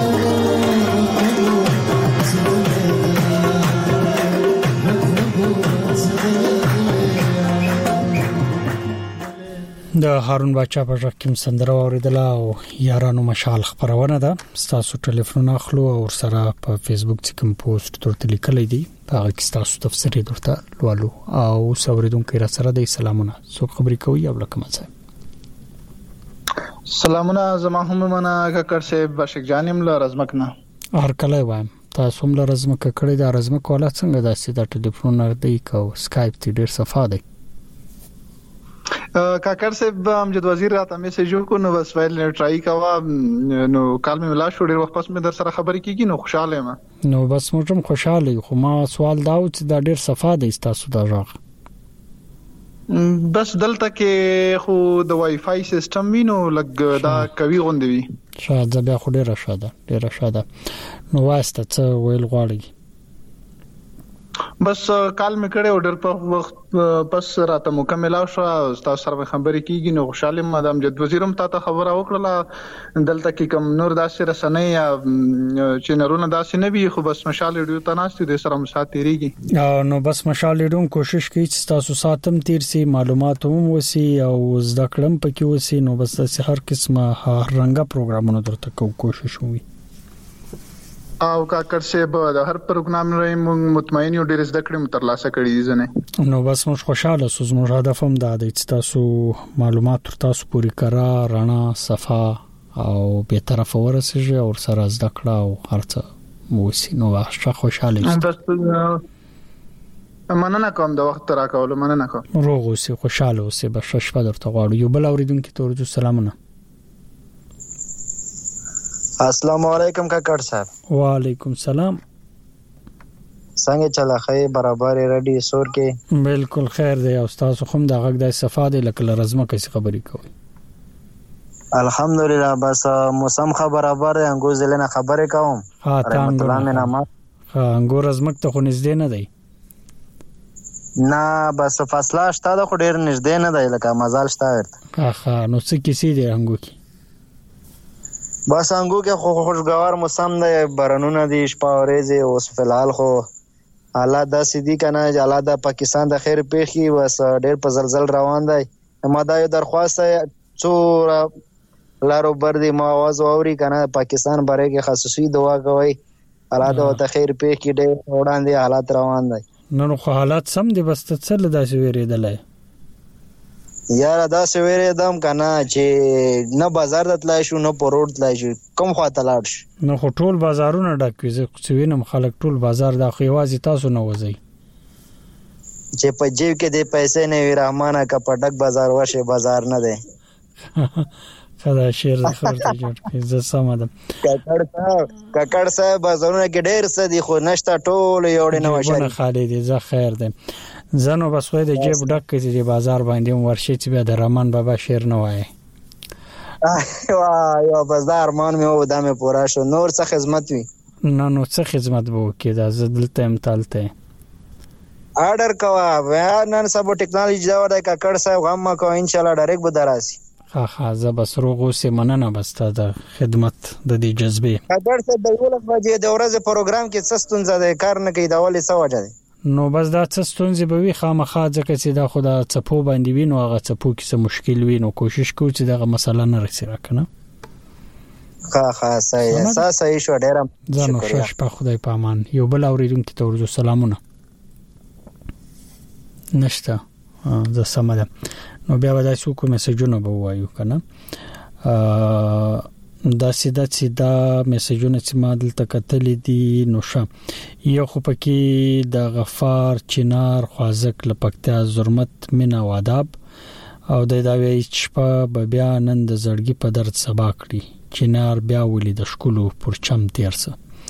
د هارون بچا په ژکم سندره اوریدله او یارانو مشال خبرونه ده تاسو ټلیفون اخلو او سره په فیسبوک کې کوم پوسټ ترته لیکلې دي هغه کې تاسو تفسیر درته لولو او سوریدونکو را سره د سلامونه سو خبرې کوي او لکه مڅه سلامونه زما هم منه ککر صاحب بشک جانم له رزمکنه هر کله وایم تاسو هم له رزمکه کړی د رزمکه ولا څنګه داسې د ټلیفون دی کو سکایپ تی ډیر صفه دی کاکر صاحب امجد وزیر راته میسج وکړ نو بس ویل ټرای کاوه نو کال مې ولا شو ډیر وخت پس مې در سره خبرې کیږي نو خوشاله یم نو بس موږ هم خوشاله خو ما سوال دا و چې دا ډیر صفه دی تاسو دا راغ بس دلته کې خو د وای فای سیستم وینو لګ دا کوي غوندوي شاده بیا خو ډیر شاده ډیر شاده نو واسطه څه ویل غواړي بس کال مې کړه اورډر په وخت پس راته مکمل شو تاسو سره خبرې کیږي نو خوشاله مدام جد وزیرم ته خبره وکړه دلته کې کم نور داسې رسنۍ یا چینلونه داسې نه وي خو بس مشال ریډیو ته ناشته د سره مساتيريږي نو بس مشال ریډیو کوشش کوي چې تاسو ساتم تیر سي معلومات هم وسی او زده کړم پکې وسی نو بس هر قسمه هر رنګه پروګرامونه درته کوشش وي او کاکر صاحب د هر پروګرام لري مطمئن یو ډیر زده کړې مترلاسه کړې دي ځنه نو بس موږ خوشاله سوز موږ هدف هم دا دی چې تاسو معلومات تر تاسو پوری کرا رانا صفه او به طرف ورسېږي او سره زده کړه او هرڅه موسی نو واښه خوشاله بس مننه کوم د وخت راکول مننه کوم روغ اوسې خوشاله اوسې بشش په درته غواړو یو بل اوریدونکو ته ورجو سلامونه السلام علیکم کاکړ صاحب وعلیکم سلام څنګه چلا خې برابر ریډي سور کې بالکل خیر دی او تاسو هم د غږ د صفاده لکه رزمه کې خبرې کوي الحمدلله بس موسم خبر برابر انګور زلنه خبرې کوم ها تاسو ها انګور رزمک ته خو نږدې نه دی نه بس فاصله شته د خو ډیر نږدې نه دی لکه مزال شته ورته ها نو څه کیسې دی انګور کې بس انګو کې خو خوشگوار موسم دی بارانونه دي شپه ورځې اوس فلحال خو حالات داسې دي کنه چې حالات د پاکستان د خیر پیخي بس ډېر په زلزل روان دی ما دا یو درخواست څو لارو بر دي ما आवाज اوري کنه پاکستان باره کې خصوصي دعا کوي حالات د خیر پیخي ډېر وړاندې حالات روان دي نو خو حالات سم دي بس ته څه داسې ویریدلای یار دا سویره دم کنه چې نه بازار ته تلای شو نه په روډ تلای شو کوم خواته لاړ شو نو خو ټول بازارونه ډک وي خو وینم خلک ټول بازار د خوازي تاسو نه وځي چې په جیب کې د پیسې نه وي رحمانه کا پټک بازار واشه بازار نه دی خدا شیر خبرته جوړ کړي زه سمادم ککړ صاحب ککړ صاحب بازارونه کې ډېر څه دي خو نشته ټول یوړې نه وشه نه خالي دي زه خیر ده زنو بس وای د جیب ډک کړي د بازار باندې ورشي چې بیا د رحمان بابا شیر نه وای وای یو بازار مان مې و دمه پورا شو نور څه خدمت وي نه نو څه خدمت وو کې دا زدلته امتالته آرډر کوا بیا نن سبا ټیکنالوژي دا وړای ککړ صاحب غم کو ان شاء الله ډایرکټ به دراسي ها ها زه بس روغو سه مننه بس ته د خدمت د دې جذبه ککړ صاحب د یو لږ بجې د ورځې پروګرام کې څه ستونزه ده کار نه کوي دا ولې څه وجه ده نو بس دا څه ستونزې به وي خامخا ځکه چې دا خدا چپو باندې وینو هغه چپو کې څه مشکل وینو کوشش کوو چې دغه مسله نه رسې راکنه ها ها صحیح اساس صحیح شو ډیرم زنو شش په خدای په امان یو بل اوریدونکو ته ورجو سلامونه نشته زه سمه نو بیا ودا څوک میسجونه به وایو کنه دا سیده سیده میسجونه چې ما دلته کتلې دي نو شه یو خو پکې د غفار چنار خوازک لپکتیا زرمت مینا واداب او د دا وی چې په بیا نن د زړګي په درد سبا کړی چنار بیا ولې د شکولو پرچم تیرسه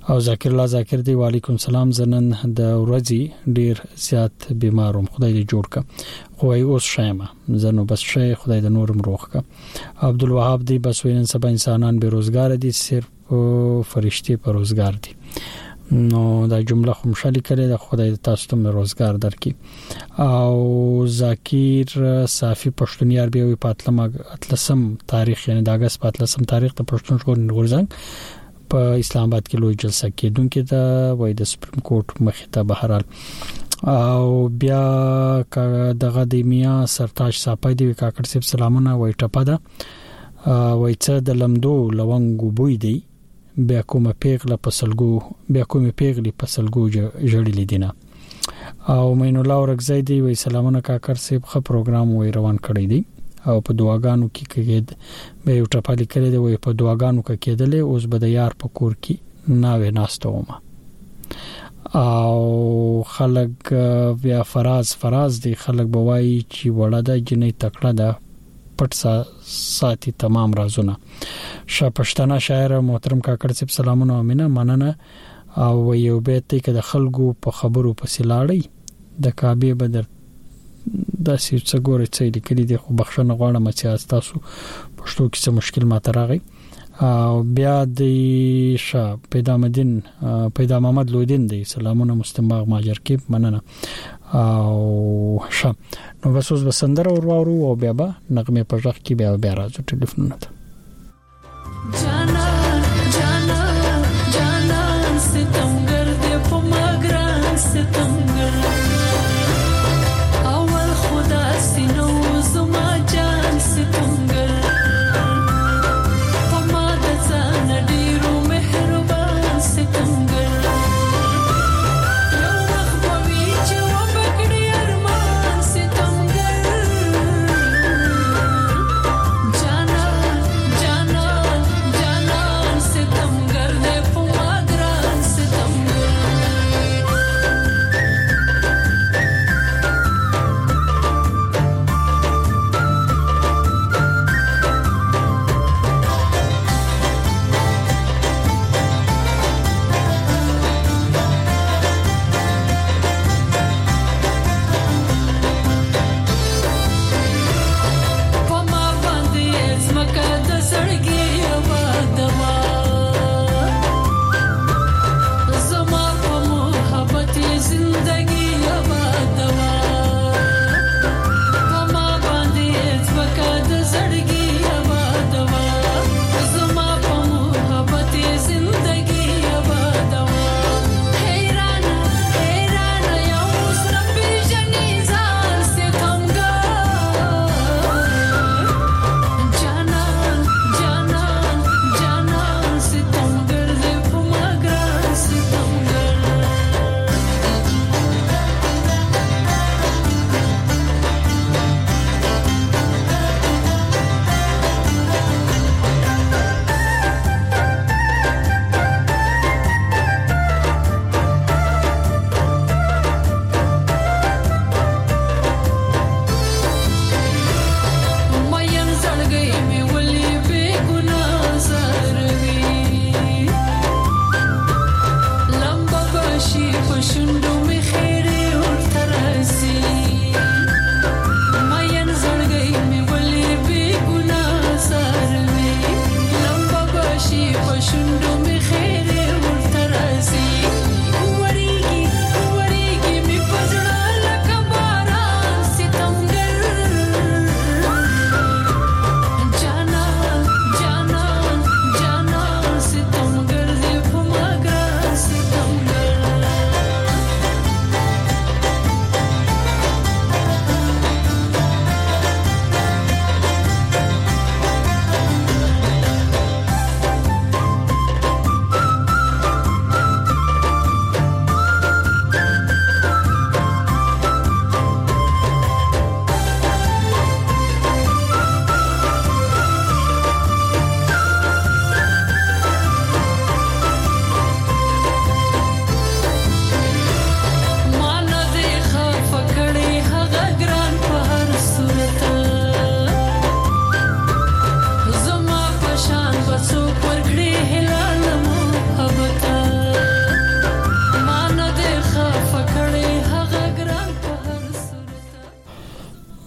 او ذاکر الله ذاکر دی وعلیکم سلام زنن د ورځي ډیر زیات بیماروم خدای دې جوړ کا خو ای اوس شایمه زنو بس شي خدای دې نورم روح کا عبد الوهاب دی بس وینن سبا انسانان بیروزګار دي صرف فرشتي پر روزګار دي نو دا جمله خو مشالي کړي د خدای تاسو ته روزګار درکې او ذاکر صافي پښتونیار به وي پاتلم اتلسم تاریخ یعنی د اگست پاتلسم تاریخ ته پښتون ژغورنې غورځنګ په اسلام آباد کې لوی جلسه کېدونکې دا وای د سپریم کورټ مخې ته بهرال او بیا دغه د میا سرتاج صاحب دی کاکړ صاحب سلامونه وای ټپه ده وای څه د لمدو لونګو بوی دی بیا کومه پیغله پسلګو بیا کومه پیغلی پسلګو جوړې لیدنه او مین الله ورغزی دی وای سلامونه کاکړ صاحب خه پروګرام وای روان کړی دی او په دعاګانو کې کېد به یو ټپالي کړی دی وای په دعاګانو کې کېدلې اوس به د یار په کور کې ناوې ناستومه او خلک بیا فراز فراز دی خلک بوای چې وړه د جنې تکړه ده پټ ساتي تمام رازونه شپشتنه شاعر محترم کاکړ صاحب سلامونه امینه مننه او یو بیت کې د خلکو په خبرو پسې لاړی د کعبه بدر د سې څګورې څه لیکلي دي خو بخښنه غواړم چې تاسو پښتو کې څه مشکل ماته راغی او بیا د شاه پیدا مدین پیدا محمد لودین دی سلامونه مستماغ ماجر کې مننه او شه نو بس اوس بسندر او ورو او بیا به نغمه په ځخ کې بیا بیا راځو ټلیفون ته جانا جانا جانا ستمګر دې په ماګران ستمګر اول خدا سينو زما جان ستمګر په ما د ځان ډیرو مهربان ستمګر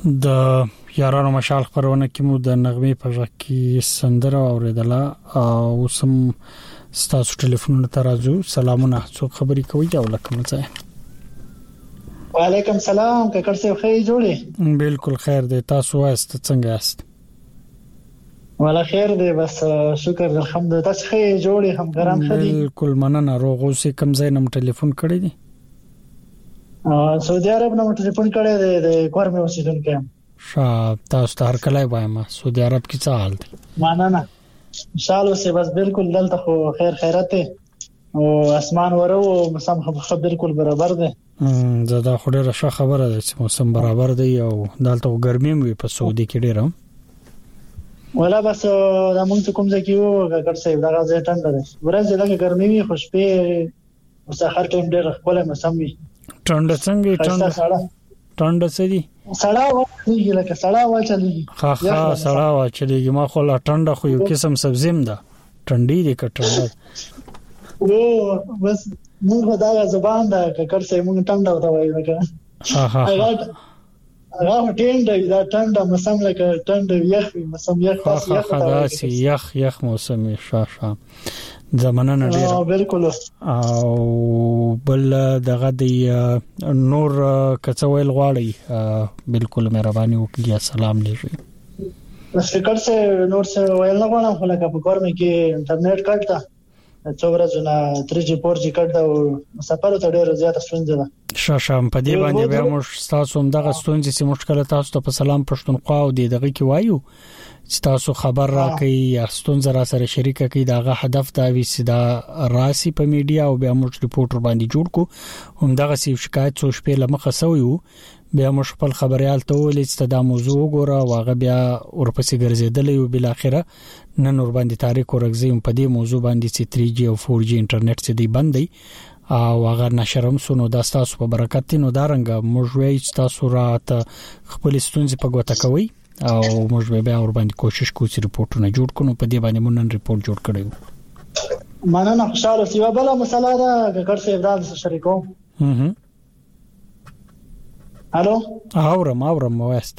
د یارانو مشال خبرونه کې مو د نغمه په ځای کې سندره اوریدله او سم ستاسو ټلیفون ته راځو. سلامونه، څوک خبري کوي او لکه مزه؟ وعلیکم سلام، کاکړ صاحب خیر جوړی؟ بالکل خیر دی، تاسو وایست څنګه یاست؟ ولا خیر دی، بس شکر الحمدلله. تاسو خیر جوړی؟ هم ګران خدي؟ بالکل مننه. روغ اوسې کوم ځای نم ټلیفون کړی دی؟ سعودي عرب نم ټلیفون کړی دی، د کورمه اوسیدونکو. شاه تاسو ته هر کله وایم سعودي عرب کې څه حال دی؟ مننه ان شاء الله سه بس بالکل دلته خو خیر خیرت او اسمان ورو مسام خبر بالکل برابر دی. زدا خو ډیره ښه خبره ده چې موسم برابر دی او دلته ګرمي وي په سعودي کې ډیره. ولا بس دا مونږ کوم ځای کې وو کاکړ صاحب، دا غځه ټنډه ده، ورځ لږه ګرمي وي، خوشبي او سحر ټیم ډیر خپل مسم وي. ټنډه څنګه ټنډه ټنډه سړي سړا واچلېږي لکه سړا واچلېږي. ها ها سړا واچلېږي. ما خو لا ټنډه خو یو قسم سبزیم ده، ټنډي دي کټنډه. او بس موږ دا زبان ده ککر سه موږ ټنډه وته وایو لکه. ها ها هغه ټنډه دا ټنډه مسم لکه ټنډه یخ مسم یخ خاص یخ دا سی یخ یخ موسم شاشه زمانه نه ډیر. بالکل. او بل دغه دی نور کڅویل غواړي بالکل مهرباني وکړئ. السلام علیکم. بس فکر سه نور سه ویل نه غواړم، خو لکه په کور مې کې انټرنیټ کټ تا څو ورځې تھری جی فور جی کټ دا او سفر ته ډېر زیات ستونزه ده. شاشه په دې باندې به موږ تاسو هم دغه ستونزې چې مشکل تاسو ته په سلام پښتونخوا او دغه کې وایو چې تاسو خبر راکړئ یا ستونزه را سره شریک کړئ. داغه هدف دا وي چې دا راسي په میډیا او بیا موږ ریپورټر باندې جوړ کو. هم دغه سی شکایت څو شپې لمخه سویو، بیا موږ خپل خبريال ته ولې چې دا موضوع وګوره واغه بیا ورپسې ګرځیدل او بل اخره نن ور باندې تاریخ ورغزیم په دې موضوع باندې چې تھری جی او فور جی انټرنیټ څخه دی بندي او هغه نشرم سونو د تاسو په برکت نو دارنګ موږ وایي چې تاسو راته خپل ستونزې په ګوته کوي او موږ به بیا ور باندې کوشش کوو چې ریپورټونه جوړ کړو. په دې باندې مونږ نن ریپورت جوړ کړو. مننه. خوشاله سی بل مسله ده ککړ صاحب دا شریکو. هه الو اورم اورم وست.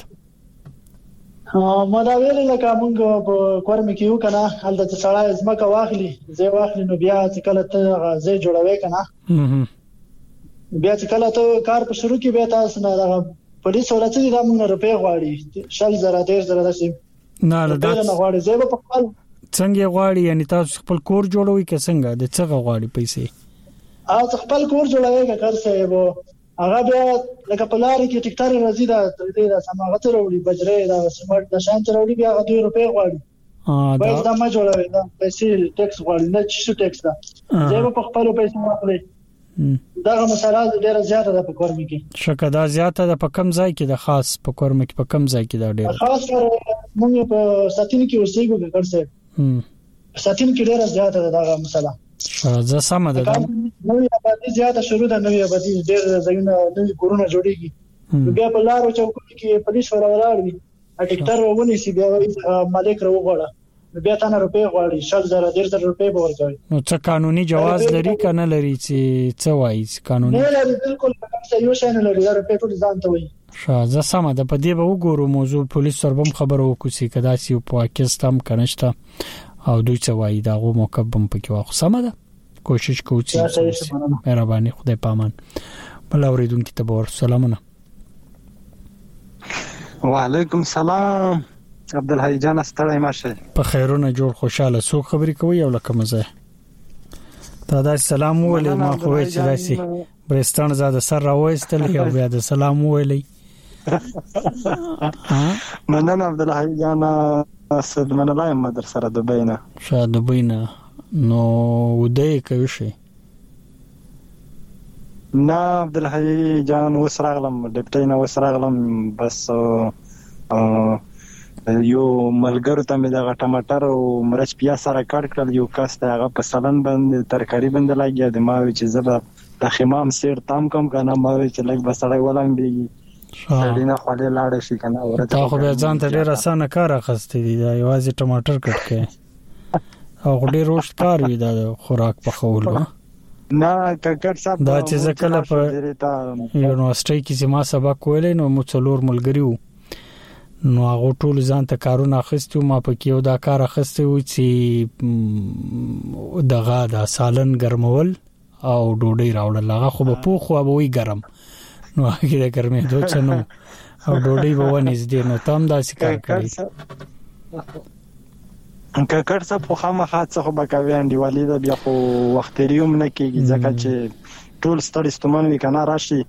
ما دا ویل لکه مونږ په کور مې کېو کنه هلته چې سړی زمکه واخلي زه واخلي نو بیا چې کله ته زه جوړوي کنه بیا چې کله ته کار په شروع کې بیا تاسو نه دا پولیس ولته دا مونږ روپې غواړي شل زره ډیر زره داسې نه دا نه غواړي زه په خپل څنګه غواړي یعنی تاسو خپل کور جوړوي که څنګه د څنګه غواړي پیسې؟ او خپل کور جوړوي که کار څه هغه بیا لکه په لارې کې ټیکټر راځي دا دې دا سماغت وروړي بجرې دا سمارټ د شان وروړي بیا هغه دوه روپے غواړي. ا دا دا ما جوړوي دا پیسې ټیکس غواړي نه چې ټیکس دا زه په خپل پیسې واخلې. دا مسله ډیره زیاته ده په کورم کې. شکه دا زیاته ده په کم ځای کې د خاص په کورم کې په کم ځای کې دا ډیره خاص موږ په ساتین کې اوسېږو که کړسه هم ساتین کې ډیره زیاته ده دا مسله. زه سم ده نوې آبادی زیاته شروع ده، نوې آبادی ډېر ځایونه نوې کورونه جوړيږي. بیا په لارو چوکو کې پولیس وراوړل وي ټیکټر ونی سي بیا مالک راوغواړه بیا تاسو روپې غواړي شل زره ډېر زره روپې به ورکوي. نو څه قانوني جواز لري کنه لري چې څه وایي قانوني؟ نه لري بالکل څه یو شی نه لري دا روپې ټول ځان ته وایي. شازه سم ده په دې به وګورو موضوع پولیس سربم خبرو کوسي کدا سی په پاکستان کنهشته او دوی څه وایي دا غو موقف بم پکې واخ سم ده کوشش کوو چې مهرباني خدای پامان. بل اوریدونکو ته بور سلامونه. وعلیکم السلام عبدالحی جان ستړی ماشه په خیرونه جوړ خوشاله سو خبرې کوي او لکه مزه تا دا سلام ولې ما خو چې راشي برستان زاده سر راوېستل یو بیا د سلام ولې مننه عبدالحی جان اسد مننه مدر سره د بینه شاده بینه نو ودې کوي شي نه عبدالحی جان وسراغلم ډپټی نه وسراغلم بس یو ملګرو ته مې د ټماټر او مرچ پیاز سره کټ کړل یو کاست هغه په سالن باندې ترکاری باندې لګیا د ما چې زبر د خمام سیر تام کم کنه ما چې لګ بسړی ولنګ دی سړی نه خولې لاړ شي کنه ورته تا خو به ځان ته ډیر اسانه کار اخستې دی دا یوازې ټماټر کټ کې او ډیر روش کار وی دا خوراک په خول نه ککړ صاحب دا چې زکله په یونیورسيټي کې چې ما سبق ویلې نو مو څلور ملګری وو نو هغه ټول ځان ته کارونه اخستو ما په کې یو دا کار اخستو چې دغه د سالن ګرمول او ډوډۍ راوړل هغه خو په پوخ او وی ګرم نو هغه د ګرمې دوه چنو او ډوډۍ به ونځدې نو تام دا سکار کوي ککړ څه په خامخا څه خو بکوي انډیوالي دا بیا خو وختریوم نه کیږي ځکه چې ټول ستړي ستومن وی کنه راشي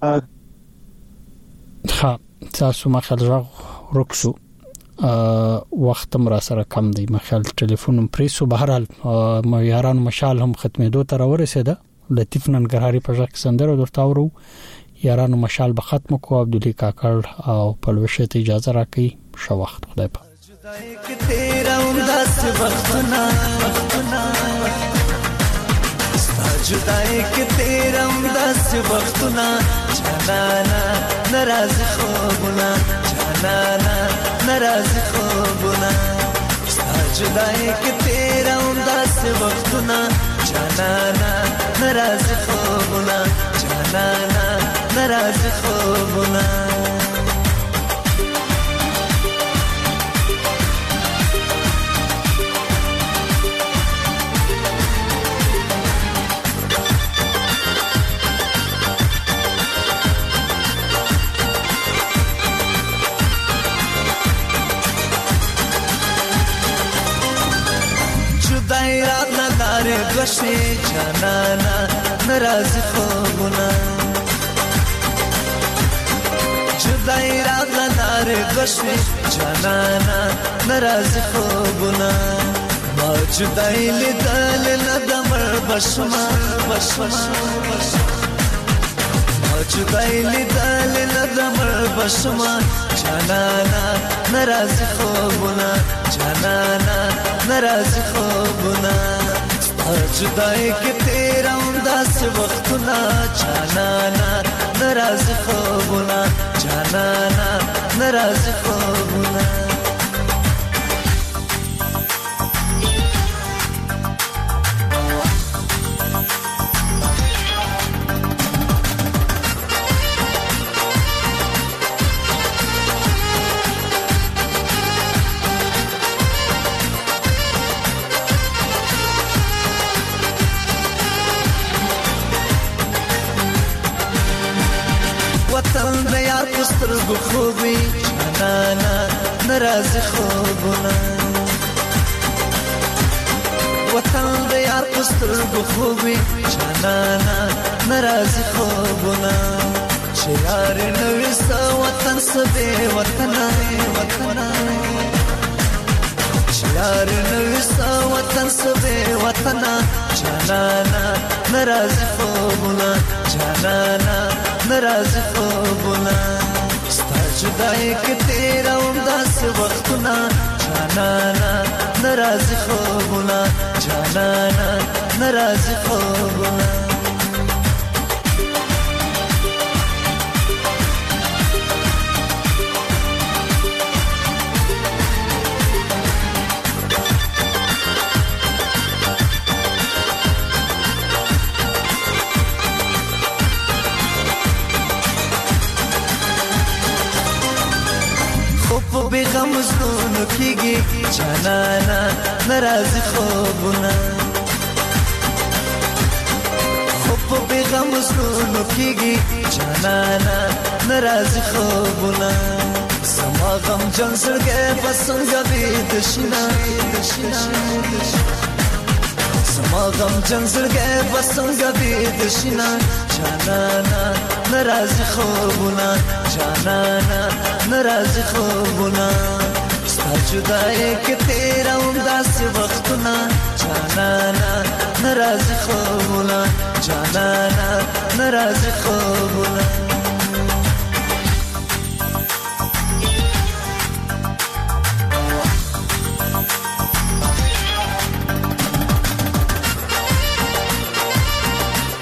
ها تاسو ما خل راغ رکسو وخت مر سره کم دی مخال ټلیفون پریسو بهرال مې یاران مشال هم ختمېدو تر ورسېده لطیف ننګرهاري په ځکه سندره درته ورو یاران مشال به ختم کو عبدالله کاکړ او پلوشه ته اجازه راکړي شو وخت خدای په تیرا انداز وختنا وختنا جدای کې تیرا انداز وختنا جانانا ناراض خوبنا جانانا ناراض خوبنا جدای کې تیرا انداز وختنا جانانا ناراض خوبنا جانانا ناراض خوبنا دایرات نداره دوشی جانانا ناراض خوبنا جدایرات نداره دوشی جانانا ناراض خوبنا ما جدای لیدل ندمر بشما بشما ما جدای لیدل ندمر بشما جانانا ناراض خوبنا جانانا ناراض خوبنا جدای کې تیرا انداز وختنا جانانا ناراض خوبنا جانانا ناراض خوبنا وطن د یار پستر گو خوبی جانانا ناراض خوبنا وطن د یار پستر گو خوبی جانانا ناراض خوبنا چې یار نوې سا وطن سبه وطن وطن چې یار نوې سا وطن سبه وطن جانانا ناراض خوبنا جانانا ناراض خوبنا ستا جدای کې تیرا انداز وختنا جانانا ناراض خوبنا جانانا ناراض خوبنا بیغم زنونو کیگی جانانا ناراض خوبنا خوب بیغم زنونو کیگی جانانا ناراض خوبنا سما غم جان سرگه پسنگا بیدشنا سما غم جان سرگه پسنگا بیدشنا جانانا ناراض خوبنا جانانا ناراض خوبنا ستا جدای کې تیرا انداز وختنا جانانا ناراض خوبنا جانانا ناراض خوبنا